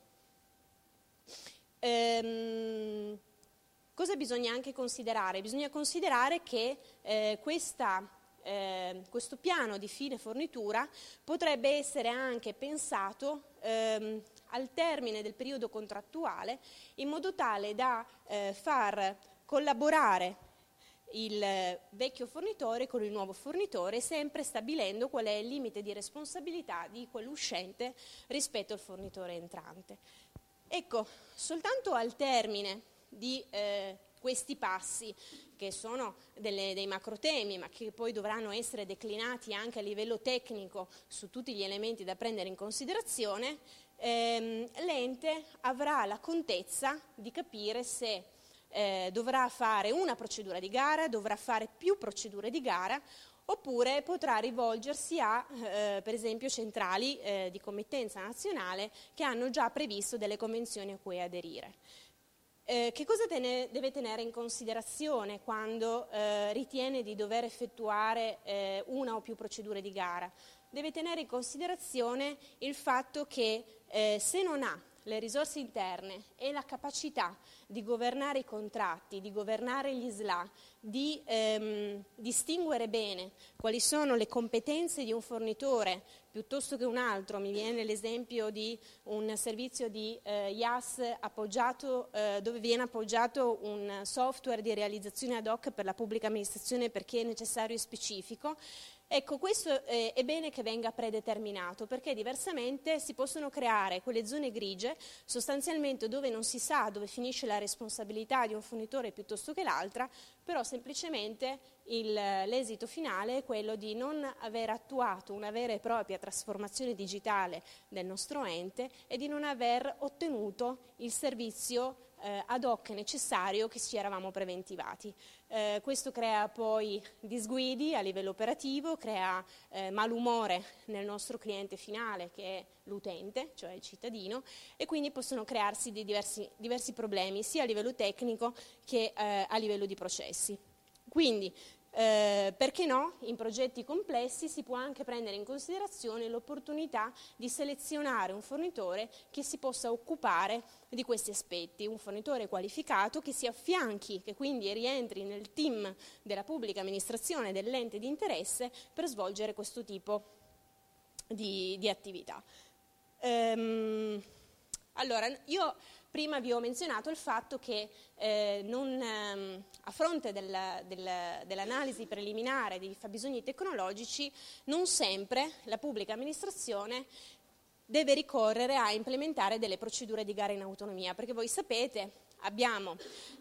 Ehm, cosa bisogna anche considerare? Bisogna considerare che eh, questa, eh, questo piano di fine fornitura potrebbe essere anche pensato ehm, al termine del periodo contrattuale, in modo tale da eh, far collaborare il vecchio fornitore con il nuovo fornitore, sempre stabilendo qual è il limite di responsabilità di quell'uscente rispetto al fornitore entrante. Ecco, soltanto al termine di eh, questi passi, che sono delle, dei macro temi, ma che poi dovranno essere declinati anche a livello tecnico su tutti gli elementi da prendere in considerazione, ehm, l'ente avrà la contezza di capire se Eh, dovrà fare una procedura di gara, dovrà fare più procedure di gara, oppure potrà rivolgersi a, eh, per esempio, centrali eh, di committenza nazionale che hanno già previsto delle convenzioni a cui aderire. Eh, che cosa tene, deve tenere in considerazione quando eh, ritiene di dover effettuare eh, una o più procedure di gara? Deve tenere in considerazione il fatto che eh, se non ha le risorse interne e la capacità di governare i contratti, di governare gli S L A, di ehm, distinguere bene quali sono le competenze di un fornitore piuttosto che un altro. Mi viene l'esempio di un servizio di eh, I A S appoggiato, eh, dove viene appoggiato un software di realizzazione ad hoc per la pubblica amministrazione perché è necessario e specifico. Ecco, questo eh, è bene che venga predeterminato, perché diversamente si possono creare quelle zone grigie, sostanzialmente dove non si sa dove finisce la responsabilità di un fornitore piuttosto che l'altra, però semplicemente il, l'esito finale è quello di non aver attuato una vera e propria trasformazione digitale del nostro ente e di non aver ottenuto il servizio eh, ad hoc necessario che ci eravamo preventivati. Eh, questo crea poi disguidi a livello operativo, crea eh, malumore nel nostro cliente finale, che è l'utente, cioè il cittadino, e quindi possono crearsi dei diversi, diversi problemi sia a livello tecnico che eh, a livello di processi. Quindi, Eh, perché no, in progetti complessi si può anche prendere in considerazione l'opportunità di selezionare un fornitore che si possa occupare di questi aspetti, un fornitore qualificato che si affianchi, che quindi rientri nel team della pubblica amministrazione, dell'ente di interesse, per svolgere questo tipo di, di attività. Ehm, allora, io prima vi ho menzionato il fatto che eh, non, ehm, a fronte del, del, dell'analisi preliminare dei fabbisogni tecnologici, non sempre la pubblica amministrazione deve ricorrere a implementare delle procedure di gara in autonomia, perché voi sapete, abbiamo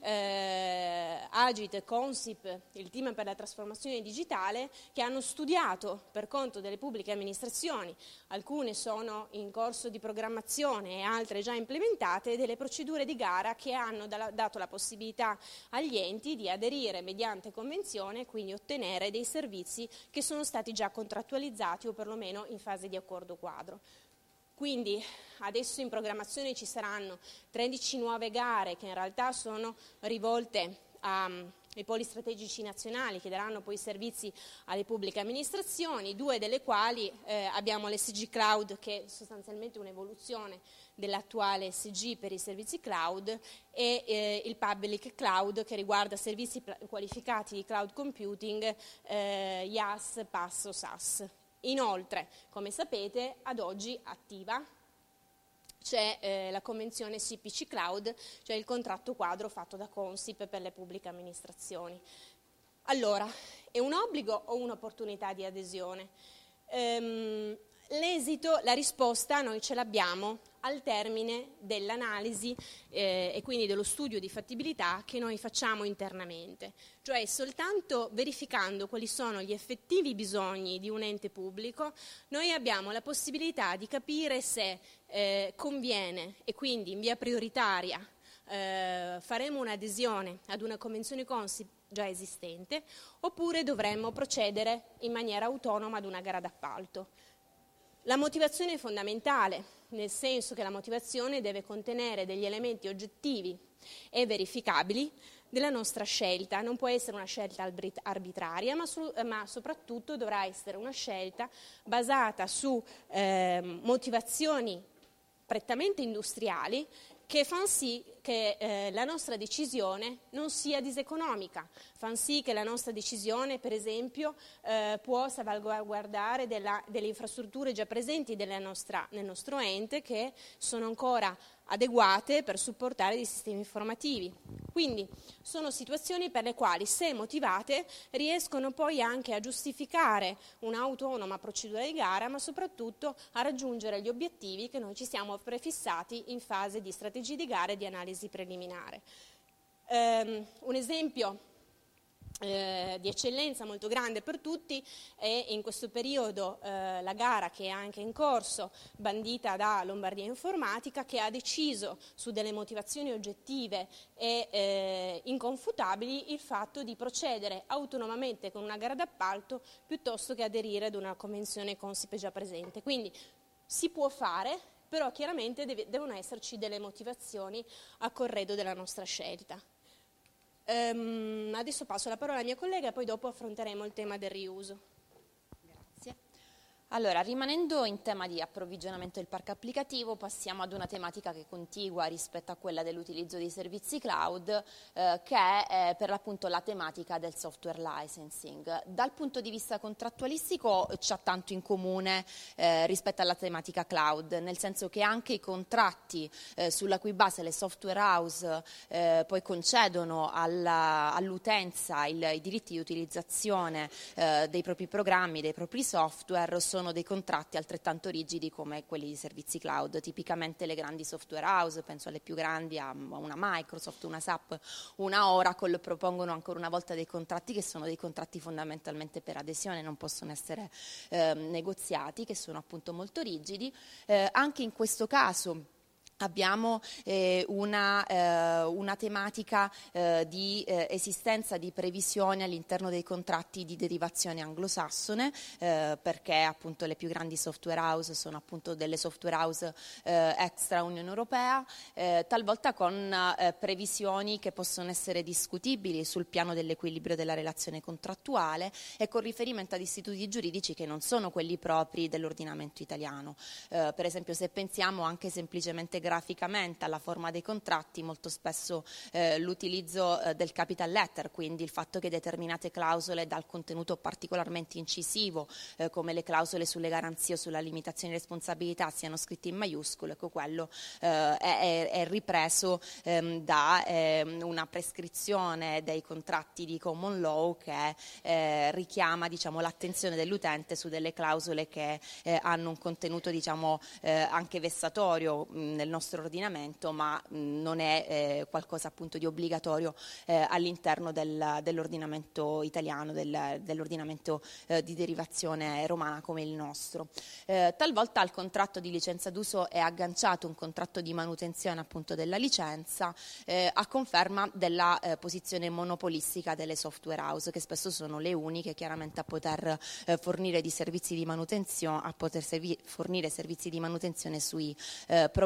eh, Agit, Consip, il team per la trasformazione digitale, che hanno studiato per conto delle pubbliche amministrazioni, alcune sono in corso di programmazione e altre già implementate, delle procedure di gara che hanno da, dato la possibilità agli enti di aderire mediante convenzione e quindi ottenere dei servizi che sono stati già contrattualizzati o perlomeno in fase di accordo quadro. Quindi adesso in programmazione ci saranno tredici nuove gare che in realtà sono rivolte a i poli strategici nazionali che daranno poi servizi alle pubbliche amministrazioni, due delle quali eh, abbiamo l'S G Cloud, che è sostanzialmente un'evoluzione dell'attuale S G per i servizi cloud, e eh, il Public Cloud, che riguarda servizi qualificati di cloud computing, eh, I A S, P A S o S A S. Inoltre, come sapete, ad oggi attiva c'è eh, la convenzione C P C Cloud, cioè il contratto quadro fatto da Consip per le pubbliche amministrazioni. Allora, è un obbligo o un'opportunità di adesione? Ehm, l'esito, la risposta noi ce l'abbiamo al termine dell'analisi eh, e quindi dello studio di fattibilità che noi facciamo internamente, cioè soltanto verificando quali sono gli effettivi bisogni di un ente pubblico noi abbiamo la possibilità di capire se eh, conviene e quindi in via prioritaria eh, faremo un'adesione ad una convenzione Consip già esistente oppure dovremmo procedere in maniera autonoma ad una gara d'appalto. La motivazione è fondamentale, nel senso che la motivazione deve contenere degli elementi oggettivi e verificabili della nostra scelta. Non può essere una scelta arbitraria, ma, su, ma soprattutto dovrà essere una scelta basata su eh, motivazioni prettamente industriali che fanno sì che eh, la nostra decisione non sia diseconomica, fanno sì che la nostra decisione, per esempio, eh, può salvaguardare della, delle infrastrutture già presenti della nostra, nel nostro ente che sono ancora adeguate per supportare dei sistemi informativi. Quindi sono situazioni per le quali, se motivate, riescono poi anche a giustificare un'autonoma procedura di gara, ma soprattutto a raggiungere gli obiettivi che noi ci siamo prefissati in fase di strategie di gara e di analisi preliminare. Um, un esempio Eh, di eccellenza molto grande per tutti è in questo periodo eh, la gara che è anche in corso, bandita da Lombardia Informatica, che ha deciso su delle motivazioni oggettive e eh, inconfutabili il fatto di procedere autonomamente con una gara d'appalto piuttosto che aderire ad una convenzione Consip già presente. Quindi si può fare, però chiaramente deve, devono esserci delle motivazioni a corredo della nostra scelta. Um, adesso passo la parola alla mia collega e poi dopo affronteremo il tema del riuso. Grazie. Allora, rimanendo in tema di approvvigionamento del parco applicativo, passiamo ad una tematica che è contigua rispetto a quella dell'utilizzo dei servizi cloud, eh, che è eh, per l'appunto la tematica del software licensing. Dal punto di vista contrattualistico c'ha tanto in comune eh, rispetto alla tematica cloud, nel senso che anche i contratti eh, sulla cui base le software house eh, poi concedono alla, all'utenza il, i diritti di utilizzazione eh, dei propri programmi, dei propri software, sono sono dei contratti altrettanto rigidi come quelli di servizi cloud. Tipicamente le grandi software house, penso alle più grandi, a una Microsoft, una S A P, una Oracle, propongono ancora una volta dei contratti che sono dei contratti fondamentalmente per adesione, non possono essere eh, negoziati, che sono appunto molto rigidi. Eh, anche in questo caso abbiamo eh, una, eh, una tematica eh, di eh, esistenza di previsione all'interno dei contratti di derivazione anglosassone, eh, perché appunto le più grandi software house sono appunto delle software house eh, extra Unione Europea, eh, talvolta con eh, previsioni che possono essere discutibili sul piano dell'equilibrio della relazione contrattuale e con riferimento ad istituti giuridici che non sono quelli propri dell'ordinamento italiano. Eh, per esempio, se pensiamo anche semplicemente graficamente alla forma dei contratti, molto spesso eh, l'utilizzo eh, del capital letter, quindi il fatto che determinate clausole dal contenuto particolarmente incisivo, eh, come le clausole sulle garanzie o sulla limitazione di responsabilità, siano scritte in maiuscolo, ecco, quello eh, è, è ripreso ehm, da ehm, una prescrizione dei contratti di common law che eh, richiama, diciamo, l'attenzione dell'utente su delle clausole che eh, hanno un contenuto, diciamo, eh, anche vessatorio mh, nel nostro ordinamento, ma mh, non è eh, qualcosa appunto di obbligatorio eh, all'interno del, dell'ordinamento italiano, del, dell'ordinamento eh, di derivazione romana come il nostro. Eh, talvolta al contratto di licenza d'uso è agganciato un contratto di manutenzione appunto della licenza eh, a conferma della eh, posizione monopolistica delle software house, che spesso sono le uniche chiaramente a poter eh, fornire di servizi di manutenzione, a poter servi- fornire servizi di manutenzione sui eh, programmi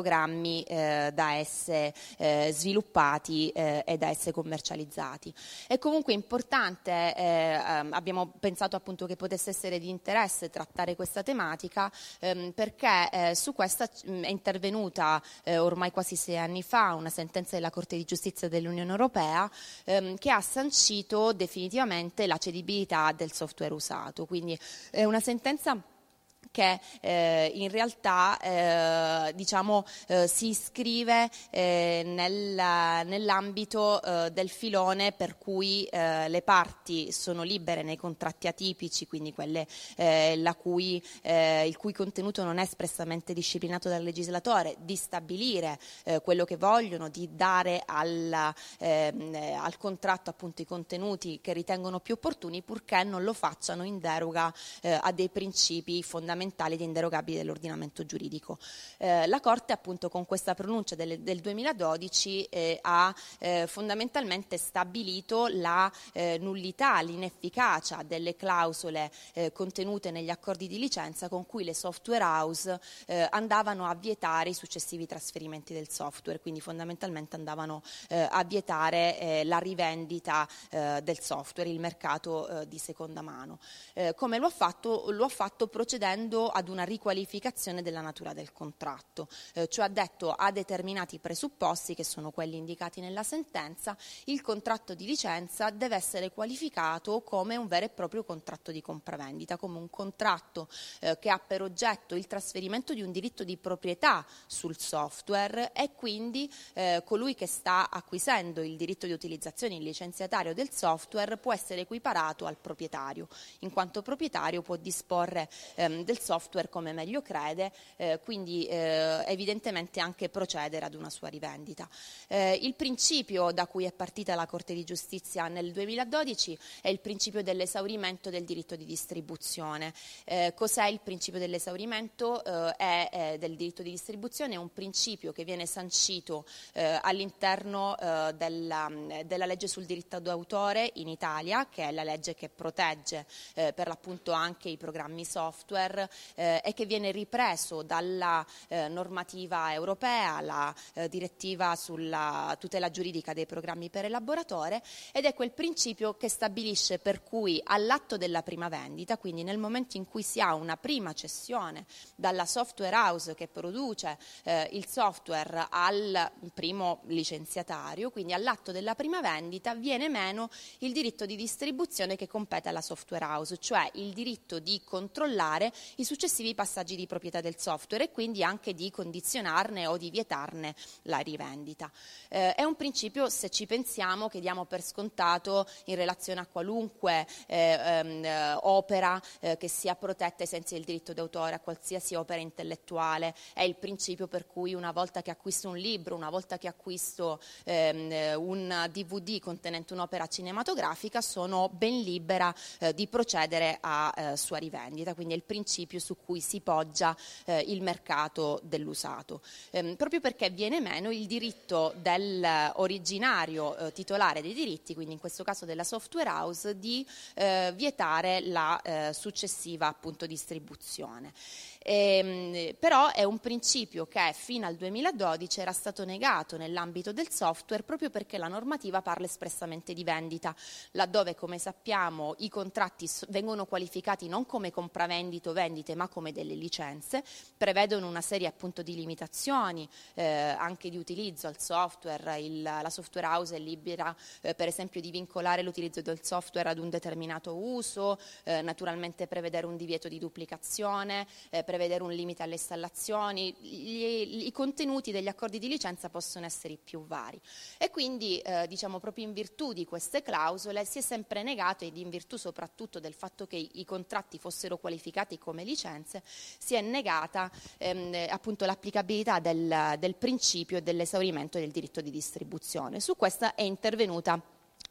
programmi eh, da esse eh, sviluppati eh, e da esse commercializzati. È comunque importante, eh, abbiamo pensato appunto che potesse essere di interesse trattare questa tematica ehm, perché eh, su questa è intervenuta eh, ormai quasi sei anni fa una sentenza della Corte di Giustizia dell'Unione Europea ehm, che ha sancito definitivamente la cedibilità del software usato, quindi è una sentenza che eh, in realtà eh, diciamo, eh, si iscrive eh, nel, nell'ambito eh, del filone per cui eh, le parti sono libere nei contratti atipici, quindi quelle eh, la cui, eh, il cui contenuto non è espressamente disciplinato dal legislatore, di stabilire eh, quello che vogliono, di dare al, eh, al contratto appunto i contenuti che ritengono più opportuni, purché non lo facciano in deroga eh, a dei principi fondamentali ed inderogabili dell'ordinamento giuridico. Eh, la Corte appunto con questa pronuncia del, del duemiladodici eh, ha eh, fondamentalmente stabilito la eh, nullità, l'inefficacia delle clausole eh, contenute negli accordi di licenza con cui le software house eh, andavano a vietare i successivi trasferimenti del software, quindi fondamentalmente andavano eh, a vietare eh, la rivendita eh, del software, il mercato eh, di seconda mano. Eh, come lo ha fatto? Lo ha fatto procedendo ad una riqualificazione della natura del contratto, eh, cioè ha detto a determinati presupposti, che sono quelli indicati nella sentenza, il contratto di licenza deve essere qualificato come un vero e proprio contratto di compravendita, come un contratto eh, che ha per oggetto il trasferimento di un diritto di proprietà sul software e quindi eh, colui che sta acquisendo il diritto di utilizzazione, il licenziatario del software, può essere equiparato al proprietario, in quanto proprietario può disporre ehm, del software come meglio crede, eh, quindi eh, evidentemente anche procedere ad una sua rivendita. Eh, il principio da cui è partita la Corte di Giustizia nel duemiladodici è il principio dell'esaurimento del diritto di distribuzione. Eh, cos'è il principio dell'esaurimento eh, è, è del diritto di distribuzione? È un principio che viene sancito eh, all'interno eh, della, della legge sul diritto d'autore in Italia, che è la legge che protegge eh, per l'appunto anche i programmi software, Eh, e che viene ripreso dalla eh, normativa europea, la eh, direttiva sulla tutela giuridica dei programmi per elaboratore, ed è quel principio che stabilisce per cui all'atto della prima vendita, quindi nel momento in cui si ha una prima cessione dalla software house che produce eh, il software al primo licenziatario, quindi all'atto della prima vendita viene meno il diritto di distribuzione che compete alla software house, cioè il diritto di controllare i successivi passaggi di proprietà del software e quindi anche di condizionarne o di vietarne la rivendita. Eh, è un principio, se ci pensiamo, che diamo per scontato in relazione a qualunque eh, ehm, opera eh, che sia protetta ai sensi del diritto d'autore, a qualsiasi opera intellettuale. È il principio per cui una volta che acquisto un libro, una volta che acquisto ehm, un D V D contenente un'opera cinematografica, sono ben libera eh, di procedere a eh, sua rivendita, quindi è il principio su cui si poggia eh, il mercato dell'usato, ehm, proprio perché viene meno il diritto dell'originario eh, titolare dei diritti, quindi in questo caso della software house, di eh, vietare la eh, successiva appunto distribuzione. Ehm, però è un principio che fino al duemiladodici era stato negato nell'ambito del software proprio perché la normativa parla espressamente di vendita, laddove, come sappiamo, i contratti vengono qualificati non come compravendite o vendite ma come delle licenze, prevedono una serie appunto di limitazioni eh, anche di utilizzo al software. Il, la software house è libera eh, per esempio di vincolare l'utilizzo del software ad un determinato uso, eh, naturalmente prevedere un divieto di duplicazione, eh, prevedere un limite alle installazioni. Gli, i contenuti degli accordi di licenza possono essere più vari e quindi eh, diciamo proprio in virtù di queste clausole si è sempre negato, ed in virtù soprattutto del fatto che i, i contratti fossero qualificati come licenze, si è negata ehm, appunto l'applicabilità del, del principio dell'esaurimento del diritto di distribuzione. Su questa è intervenuta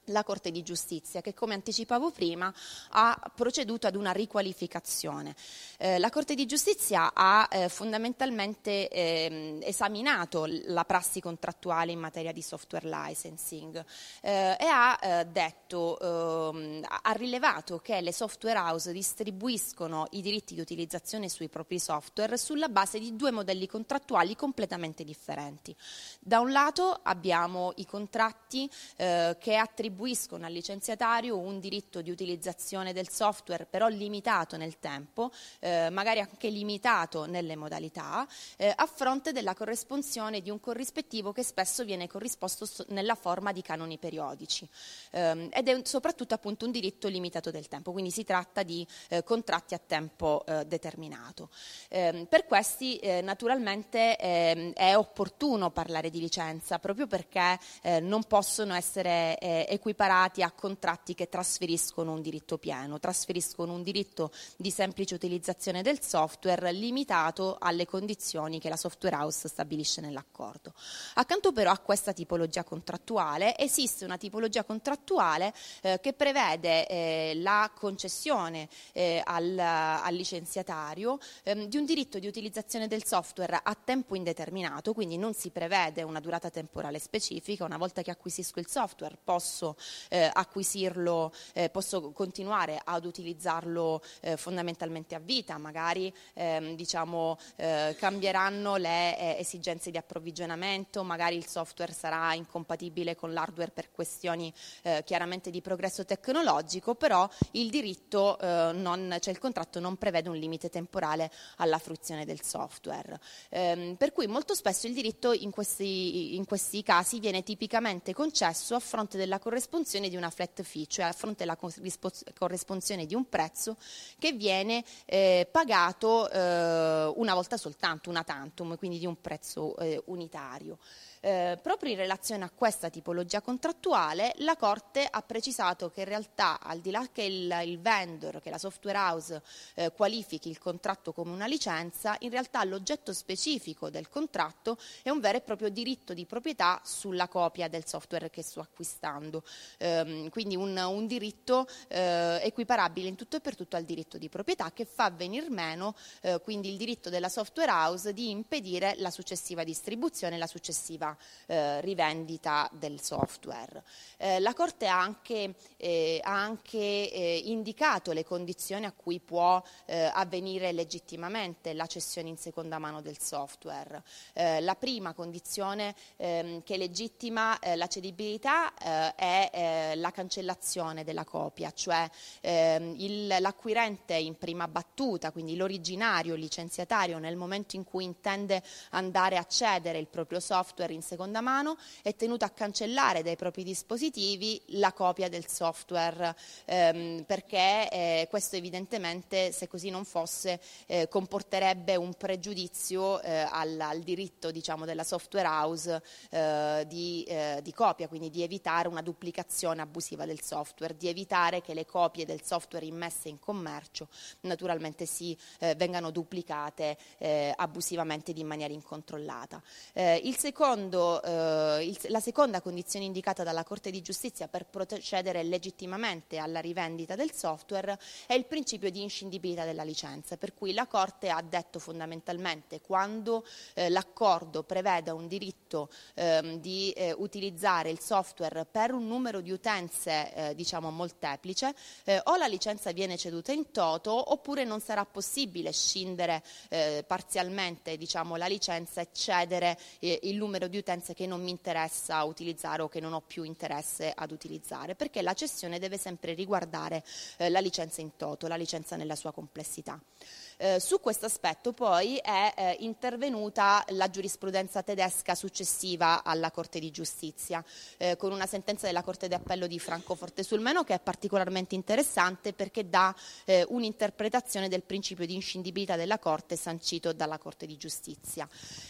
la Corte di Giustizia, che come anticipavo prima ha proceduto ad una riqualificazione. Eh, la Corte di Giustizia ha eh, fondamentalmente eh, esaminato la prassi contrattuale in materia di software licensing eh, e ha eh, detto, eh, ha rilevato che le software house distribuiscono i diritti di utilizzazione sui propri software sulla base di due modelli contrattuali completamente differenti. Da un lato abbiamo i contratti eh, che attribuiscono attribuiscono al licenziatario un diritto di utilizzazione del software, però limitato nel tempo, eh, magari anche limitato nelle modalità, eh, a fronte della corresponsione di un corrispettivo che spesso viene corrisposto nella forma di canoni periodici, eh, ed è un, soprattutto appunto un diritto limitato del tempo, quindi si tratta di eh, contratti a tempo eh, determinato. Eh, per questi eh, naturalmente eh, è opportuno parlare di licenza, proprio perché eh, non possono essere eh, equiparati a contratti che trasferiscono un diritto pieno, trasferiscono un diritto di semplice utilizzazione del software limitato alle condizioni che la software house stabilisce nell'accordo. Accanto però a questa tipologia contrattuale esiste una tipologia contrattuale eh, che prevede eh, la concessione eh, al, al licenziatario eh, di un diritto di utilizzazione del software a tempo indeterminato, quindi non si prevede una durata temporale specifica. Una volta che acquisisco il software posso Eh, acquisirlo, eh, posso continuare ad utilizzarlo eh, fondamentalmente a vita, magari ehm, diciamo, eh, cambieranno le eh, esigenze di approvvigionamento, magari il software sarà incompatibile con l'hardware per questioni eh, chiaramente di progresso tecnologico, però il diritto, eh, non, cioè il contratto non prevede un limite temporale alla fruizione del software. Ehm, per cui molto spesso il diritto in questi, in questi casi viene tipicamente concesso a fronte della correspondenza di una flat fee, cioè a fronte della corresponsione di un prezzo che viene eh, pagato eh, una volta soltanto, una tantum, quindi di un prezzo eh, unitario. Eh, proprio in relazione a questa tipologia contrattuale la Corte ha precisato che in realtà, al di là che il, il vendor, che la software house eh, qualifichi il contratto come una licenza, in realtà l'oggetto specifico del contratto è un vero e proprio diritto di proprietà sulla copia del software che sto acquistando, eh, quindi un, un diritto eh, equiparabile in tutto e per tutto al diritto di proprietà, che fa venir meno eh, quindi il diritto della software house di impedire la successiva distribuzione, la successiva Eh, rivendita del software. Eh, la Corte ha anche, eh, ha anche eh, indicato le condizioni a cui può eh, avvenire legittimamente la cessione in seconda mano del software. Eh, la prima condizione ehm, che legittima eh, la cedibilità eh, è eh, la cancellazione della copia, cioè ehm, il, l'acquirente in prima battuta, quindi l'originario, il licenziatario, nel momento in cui intende andare a cedere il proprio software in seconda mano, è tenuto a cancellare dai propri dispositivi la copia del software, ehm, perché eh, questo evidentemente, se così non fosse, eh, comporterebbe un pregiudizio eh, al, al diritto, diciamo, della software house eh, di, eh, di copia, quindi di evitare una duplicazione abusiva del software, di evitare che le copie del software immesse in commercio naturalmente si eh, vengano duplicate eh, abusivamente in maniera incontrollata. Eh, il secondo, eh, il, la seconda condizione indicata dalla Corte di Giustizia per procedere legittimamente alla rivendita del software è il principio di inscindibilità della licenza, per cui la Corte ha detto fondamentalmente quando eh, l'accordo preveda un diritto eh, di eh, utilizzare il software per un numero di utenze eh, diciamo molteplice, eh, o la licenza viene ceduta in toto oppure non sarà possibile scindere eh, parzialmente diciamo, la licenza e cedere eh, il numero di utenze che non mi interessa utilizzare o che non ho più interesse ad utilizzare, perché la cessione deve sempre riguardare eh, la licenza in toto, la licenza nella sua complessità. Eh, su questo aspetto poi è eh, intervenuta la giurisprudenza tedesca successiva alla Corte di Giustizia, eh, con una sentenza della Corte di Appello di Francoforte sul Meno che è particolarmente interessante perché dà eh, un'interpretazione del principio di inscindibilità della Corte sancito dalla Corte di Giustizia.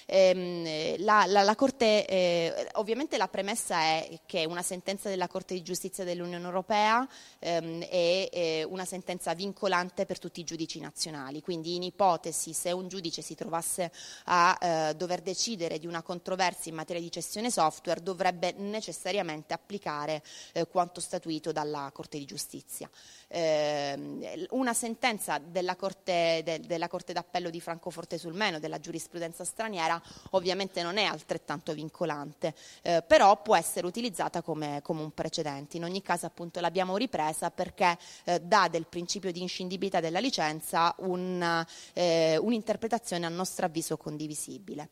Ehm, la, la, la Corte, eh, ovviamente la premessa è che una sentenza della Corte di Giustizia dell'Unione Europea ehm, è eh, una sentenza vincolante per tutti i giudici nazionali, quindi quindi in ipotesi se un giudice si trovasse a eh, dover decidere di una controversia in materia di cessione software, dovrebbe necessariamente applicare eh, quanto statuito dalla Corte di Giustizia. Eh, una sentenza della Corte, de, della Corte d'Appello di Francoforte sul Meno, della giurisprudenza straniera, ovviamente non è altrettanto vincolante, eh, però può essere utilizzata come, come un precedente. In ogni caso appunto l'abbiamo ripresa perché eh, dà del principio di inscindibilità della licenza un, eh, un'interpretazione a nostro avviso condivisibile.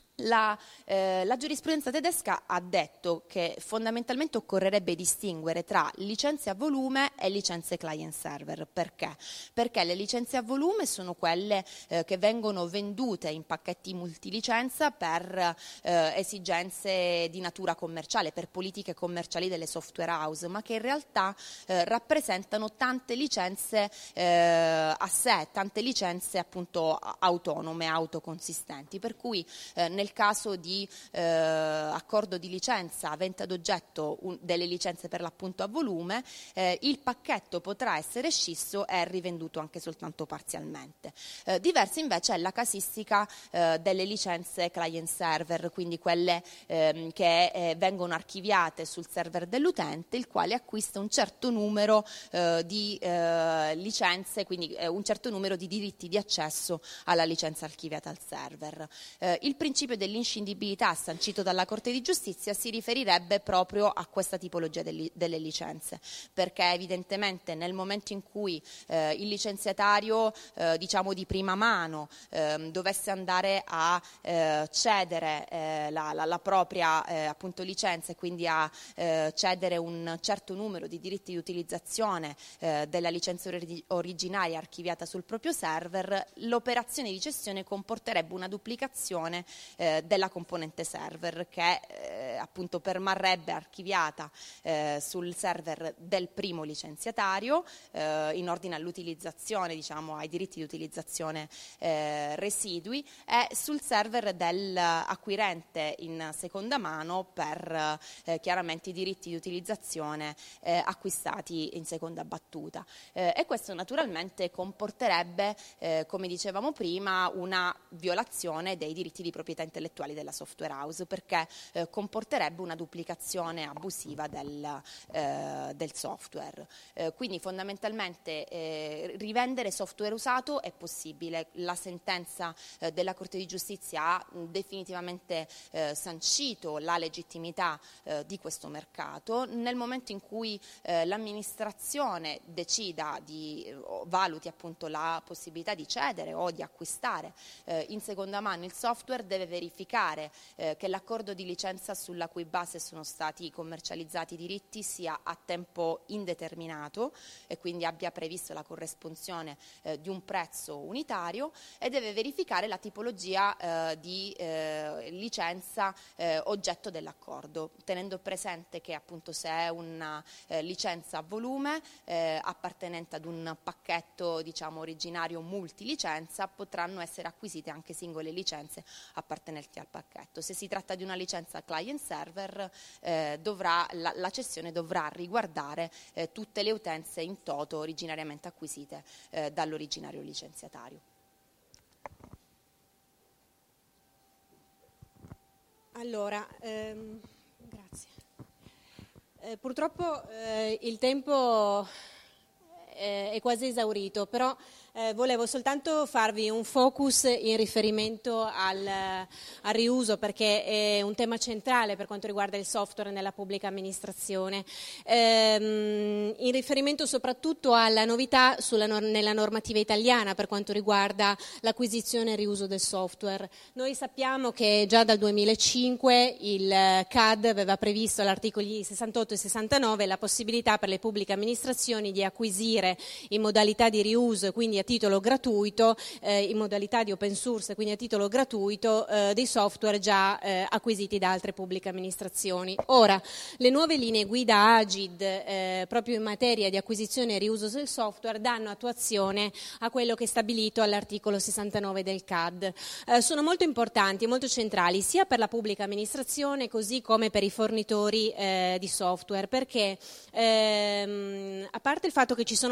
La, eh, la giurisprudenza tedesca ha detto che fondamentalmente occorrerebbe distinguere tra licenze a volume e licenze client server. Perché? Perché le licenze a volume sono quelle eh, che vengono vendute in pacchetti multilicenza per eh, esigenze di natura commerciale, per politiche commerciali delle software house, ma che in realtà eh, rappresentano tante licenze eh, a sé, tante licenze appunto autonome, autoconsistenti, per cui eh, nel Nel caso di eh, accordo di licenza avente ad oggetto un, delle licenze per l'appunto a volume, eh, il pacchetto potrà essere scisso e rivenduto anche soltanto parzialmente. Eh, diversa invece è la casistica eh, delle licenze client server, quindi quelle ehm, che eh, vengono archiviate sul server dell'utente, il quale acquista un certo numero eh, di eh, licenze, quindi eh, un certo numero di diritti di accesso alla licenza archiviata al server. Eh, il principio dell'inscindibilità sancito dalla Corte di Giustizia si riferirebbe proprio a questa tipologia delle, delle licenze, perché evidentemente nel momento in cui eh, il licenziatario eh, diciamo di prima mano eh, dovesse andare a eh, cedere eh, la, la, la propria eh, appunto licenza e quindi a eh, cedere un certo numero di diritti di utilizzazione eh, della licenza ori- originaria archiviata sul proprio server, l'operazione di cessione comporterebbe una duplicazione eh, della componente server che eh, appunto permarrebbe archiviata eh, sul server del primo licenziatario eh, in ordine all'utilizzazione, diciamo ai diritti di utilizzazione eh, residui, e sul server dell'acquirente in seconda mano per eh, chiaramente i diritti di utilizzazione eh, acquistati in seconda battuta. Eh, e questo naturalmente comporterebbe, eh, come dicevamo prima, una violazione dei diritti di proprietà intellettuali della software house, perché eh, comporterebbe una duplicazione abusiva del, eh, del software. Eh, quindi fondamentalmente eh, rivendere software usato è possibile. La sentenza eh, della Corte di Giustizia ha mh, definitivamente eh, sancito la legittimità eh, di questo mercato. Nel momento in cui eh, l'amministrazione decida di eh, valuti appunto la possibilità di cedere o di acquistare eh, in seconda mano il software, deve verificare eh, che l'accordo di licenza sulla cui base sono stati commercializzati i diritti sia a tempo indeterminato e quindi abbia previsto la corresponsione eh, di un prezzo unitario, e deve verificare la tipologia eh, di eh, licenza eh, oggetto dell'accordo, tenendo presente che appunto se è una eh, licenza a volume eh, appartenente ad un pacchetto diciamo originario multilicenza, potranno essere acquisite anche singole licenze appartenenti al pacchetto. Se si tratta di una licenza client server, eh, dovrà, la, la cessione dovrà riguardare eh, tutte le utenze in toto originariamente acquisite eh, dall'originario licenziatario. Allora, ehm, grazie. Eh, purtroppo eh, il tempo eh, è quasi esaurito, però Eh, volevo soltanto farvi un focus in riferimento al, al riuso, perché è un tema centrale per quanto riguarda il software nella pubblica amministrazione, ehm, in riferimento soprattutto alla novità sulla, nella normativa italiana per quanto riguarda l'acquisizione e il riuso del software. Noi sappiamo che già dal duemilacinque il C A D aveva previsto all'articoli sessantotto e sessantanove la possibilità per le pubbliche amministrazioni di acquisire in modalità di riuso e quindi a titolo gratuito, eh, in modalità di open source, quindi a titolo gratuito, eh, dei software già eh, acquisiti da altre pubbliche amministrazioni. Ora, le nuove linee guida Agid, eh, proprio in materia di acquisizione e riuso del software, danno attuazione a quello che è stabilito all'articolo sessantanove del C A D. Eh, sono molto importanti e molto centrali, sia per la pubblica amministrazione così come per i fornitori eh, di software, perché ehm, a parte il fatto che ci sono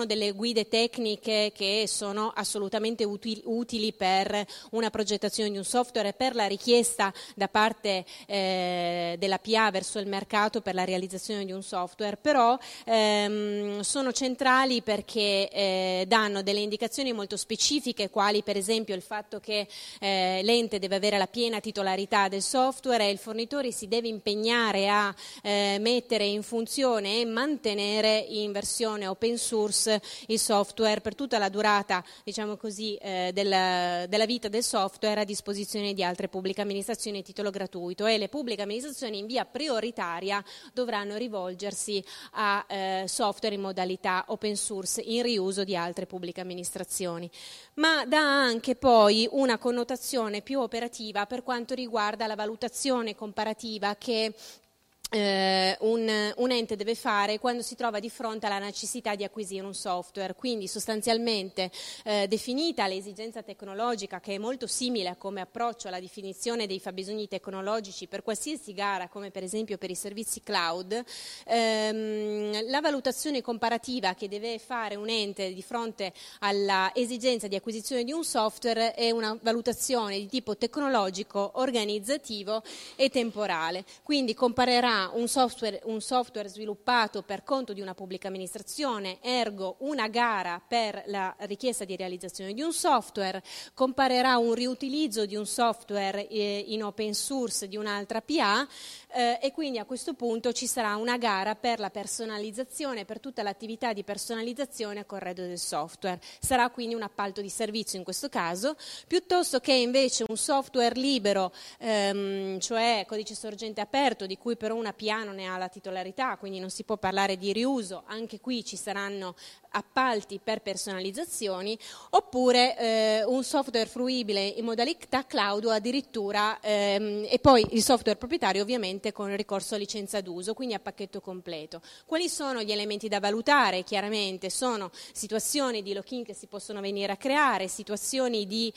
sono delle guide tecniche che sono assolutamente utili, utili per una progettazione di un software e per la richiesta da parte eh, della P A verso il mercato per la realizzazione di un software, però ehm, sono centrali perché eh, danno delle indicazioni molto specifiche, quali per esempio il fatto che eh, l'ente deve avere la piena titolarità del software e il fornitore si deve impegnare a eh, mettere in funzione e mantenere in versione open source il software per tutta la durata, diciamo così, eh, della, della vita del software a disposizione di altre pubbliche amministrazioni a titolo gratuito, e le pubbliche amministrazioni in via prioritaria dovranno rivolgersi a eh, software in modalità open source in riuso di altre pubbliche amministrazioni. Ma dà anche poi una connotazione più operativa per quanto riguarda la valutazione comparativa che Eh, un, un ente deve fare quando si trova di fronte alla necessità di acquisire un software. Quindi sostanzialmente eh, definita l'esigenza tecnologica, che è molto simile a come approccio alla definizione dei fabbisogni tecnologici per qualsiasi gara, come per esempio per i servizi cloud, ehm, la valutazione comparativa che deve fare un ente di fronte alla esigenza di acquisizione di un software è una valutazione di tipo tecnologico, organizzativo e temporale. Quindi comparerà Un software, un software sviluppato per conto di una pubblica amministrazione, ergo una gara per la richiesta di realizzazione di un software, comparerà un riutilizzo di un software eh, in open source di un'altra P A eh, e quindi a questo punto ci sarà una gara per la personalizzazione, per tutta l'attività di personalizzazione a corredo del software. Sarà quindi un appalto di servizio in questo caso, piuttosto che invece un software libero, ehm, cioè codice sorgente aperto, di cui però una P A non ne ha la titolarità, quindi non si può parlare di riuso. Anche qui ci saranno appalti per personalizzazioni, oppure eh, un software fruibile in modalità cloud o addirittura ehm, e poi il software proprietario ovviamente con ricorso a licenza d'uso, quindi a pacchetto completo. Quali sono gli elementi da valutare? Chiaramente sono situazioni di lock-in che si possono venire a creare, situazioni di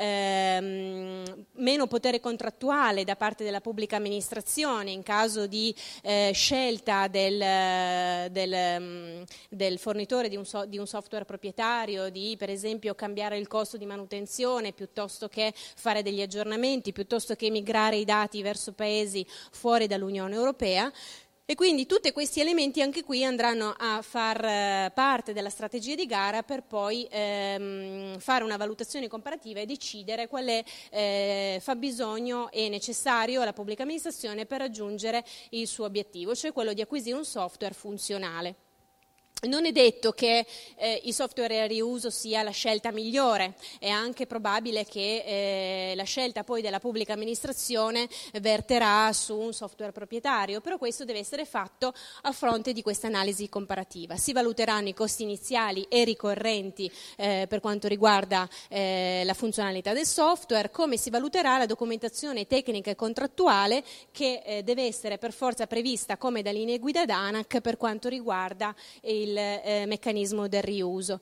ehm, meno potere contrattuale da parte della pubblica amministrazione in caso di eh, scelta del, del, del fornitore di un, so, di un software proprietario, di per esempio cambiare il costo di manutenzione piuttosto che fare degli aggiornamenti, piuttosto che migrare i dati verso paesi fuori dall'Unione Europea. E quindi tutti questi elementi anche qui andranno a far eh, parte della strategia di gara per poi ehm, fare una valutazione comparativa e decidere quale eh, fabbisogno è necessario alla pubblica amministrazione per raggiungere il suo obiettivo, cioè quello di acquisire un software funzionale. Non è detto che eh, il software a riuso sia la scelta migliore, è anche probabile che eh, la scelta poi della pubblica amministrazione verterà su un software proprietario, però questo deve essere fatto a fronte di questa analisi comparativa. Si valuteranno i costi iniziali e ricorrenti eh, per quanto riguarda eh, la funzionalità del software, come si valuterà la documentazione tecnica e contrattuale che eh, deve essere per forza prevista come da linee guida d'ANAC per quanto riguarda il il eh, meccanismo del riuso.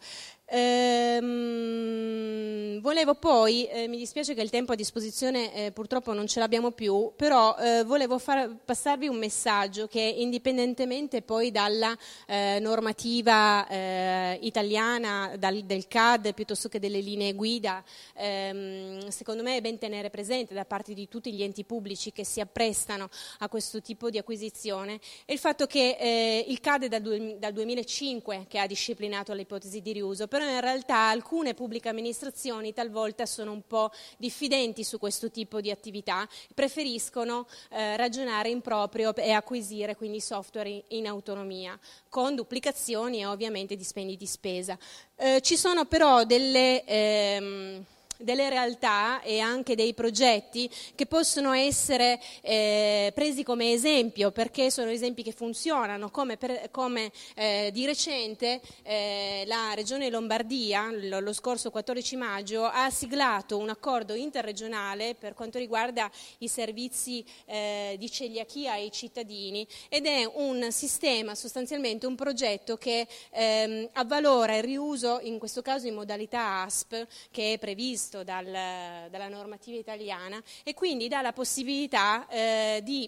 Ehm, volevo poi, eh, mi dispiace che il tempo a disposizione eh, purtroppo non ce l'abbiamo più, però eh, volevo far, passarvi un messaggio che indipendentemente poi dalla eh, normativa eh, italiana, dal, del C A D piuttosto che delle linee guida, ehm, secondo me è ben tenere presente da parte di tutti gli enti pubblici che si apprestano a questo tipo di acquisizione è il fatto che eh, il C A D è dal, dal duemilacinque che ha disciplinato l'ipotesi di riuso, però in realtà alcune pubbliche amministrazioni talvolta sono un po' diffidenti su questo tipo di attività, preferiscono eh, ragionare in proprio e acquisire quindi software in, in autonomia, con duplicazioni e ovviamente dispendi di spesa. Eh, ci sono però delle... Ehm, delle realtà e anche dei progetti che possono essere eh, presi come esempio, perché sono esempi che funzionano, come, per, come eh, di recente eh, la Regione Lombardia lo, lo scorso quattordici maggio ha siglato un accordo interregionale per quanto riguarda i servizi eh, di celiachia ai cittadini, ed è un sistema, sostanzialmente un progetto che ehm, avvalora il riuso, in questo caso in modalità A S P, che è previsto Dal, dalla normativa italiana, e quindi dà la possibilità eh, di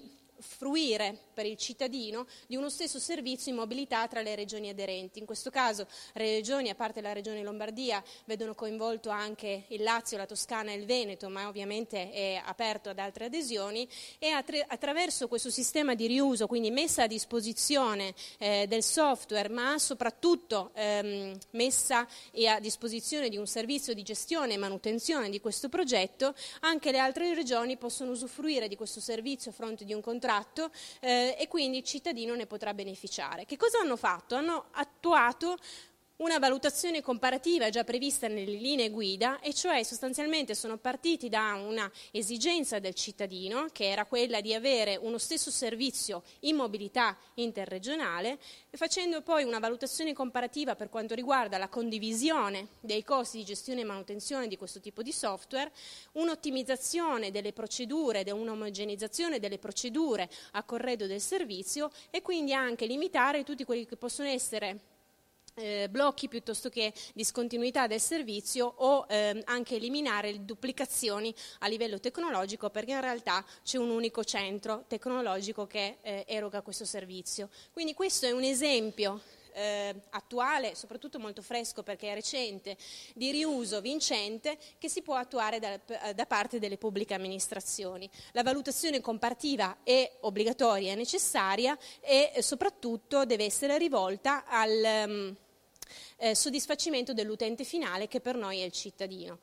fruire per il cittadino di uno stesso servizio in mobilità tra le regioni aderenti. In questo caso le regioni, a parte la regione Lombardia, vedono coinvolto anche il Lazio, la Toscana e il Veneto, ma ovviamente è aperto ad altre adesioni, e attra- attraverso questo sistema di riuso, quindi messa a disposizione eh, del software, ma soprattutto ehm, messa a disposizione di un servizio di gestione e manutenzione di questo progetto, anche le altre regioni possono usufruire di questo servizio a fronte di un contratto eh, e quindi il cittadino ne potrà beneficiare. Che cosa hanno fatto? Hanno attuato una valutazione comparativa già prevista nelle linee guida, e cioè sostanzialmente sono partiti da una esigenza del cittadino, che era quella di avere uno stesso servizio in mobilità interregionale, e facendo poi una valutazione comparativa per quanto riguarda la condivisione dei costi di gestione e manutenzione di questo tipo di software, un'ottimizzazione delle procedure, un'omogenizzazione delle procedure a corredo del servizio, e quindi anche limitare tutti quelli che possono essere Eh, blocchi piuttosto che discontinuità del servizio, o eh, anche eliminare le duplicazioni a livello tecnologico, perché in realtà c'è un unico centro tecnologico che eh, eroga questo servizio. Quindi questo è un esempio Eh, attuale, soprattutto molto fresco perché è recente, di riuso vincente che si può attuare da, da parte delle pubbliche amministrazioni. La valutazione comparativa è obbligatoria e necessaria, e eh, soprattutto deve essere rivolta al um, eh, soddisfacimento dell'utente finale, che per noi è il cittadino.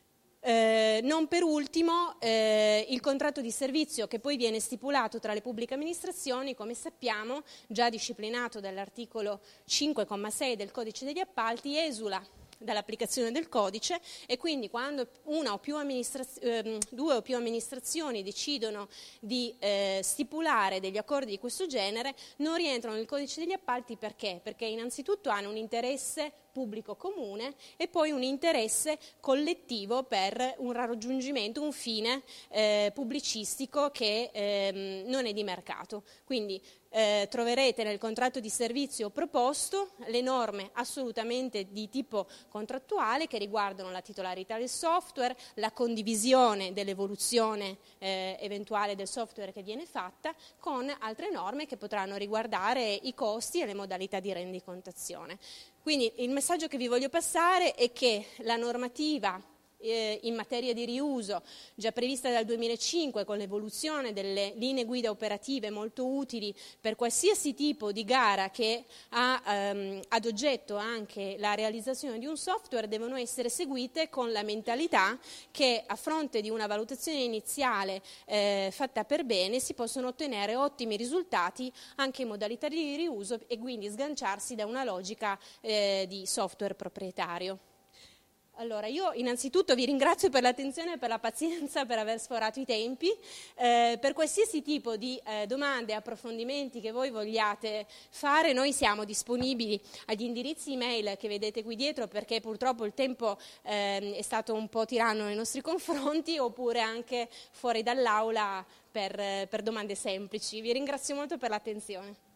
Eh, non per ultimo eh, il contratto di servizio, che poi viene stipulato tra le pubbliche amministrazioni, come sappiamo, già disciplinato dall'articolo cinque comma sei del Codice degli Appalti, esula dall'applicazione del codice, e quindi quando una o più amministraz- ehm, due o più amministrazioni decidono di eh, stipulare degli accordi di questo genere, non rientrano nel Codice degli Appalti. Perché? Perché innanzitutto hanno un interesse pubblico comune e poi un interesse collettivo per un raggiungimento, un fine eh, pubblicistico che ehm, non è di mercato. Quindi eh, troverete nel contratto di servizio proposto le norme assolutamente di tipo contrattuale, che riguardano la titolarità del software, la condivisione dell'evoluzione eh, eventuale del software che viene fatta, con altre norme che potranno riguardare i costi e le modalità di rendicontazione. Quindi il messaggio che vi voglio passare è che la normativa eh, in materia di riuso, già prevista dal duemilacinque, con l'evoluzione delle linee guida operative molto utili per qualsiasi tipo di gara che ha ehm, ad oggetto anche la realizzazione di un software, devono essere seguite con la mentalità che, a fronte di una valutazione iniziale eh, fatta per bene, si possono ottenere ottimi risultati anche in modalità di riuso, e quindi sganciarsi da una logica eh, di software proprietario. Allora, io innanzitutto vi ringrazio per l'attenzione e per la pazienza, per aver sforato i tempi. Eh, per qualsiasi tipo di eh, domande e approfondimenti che voi vogliate fare, noi siamo disponibili agli indirizzi email che vedete qui dietro, perché purtroppo il tempo eh, è stato un po' tiranno nei nostri confronti, oppure anche fuori dall'aula per, per domande semplici. Vi ringrazio molto per l'attenzione.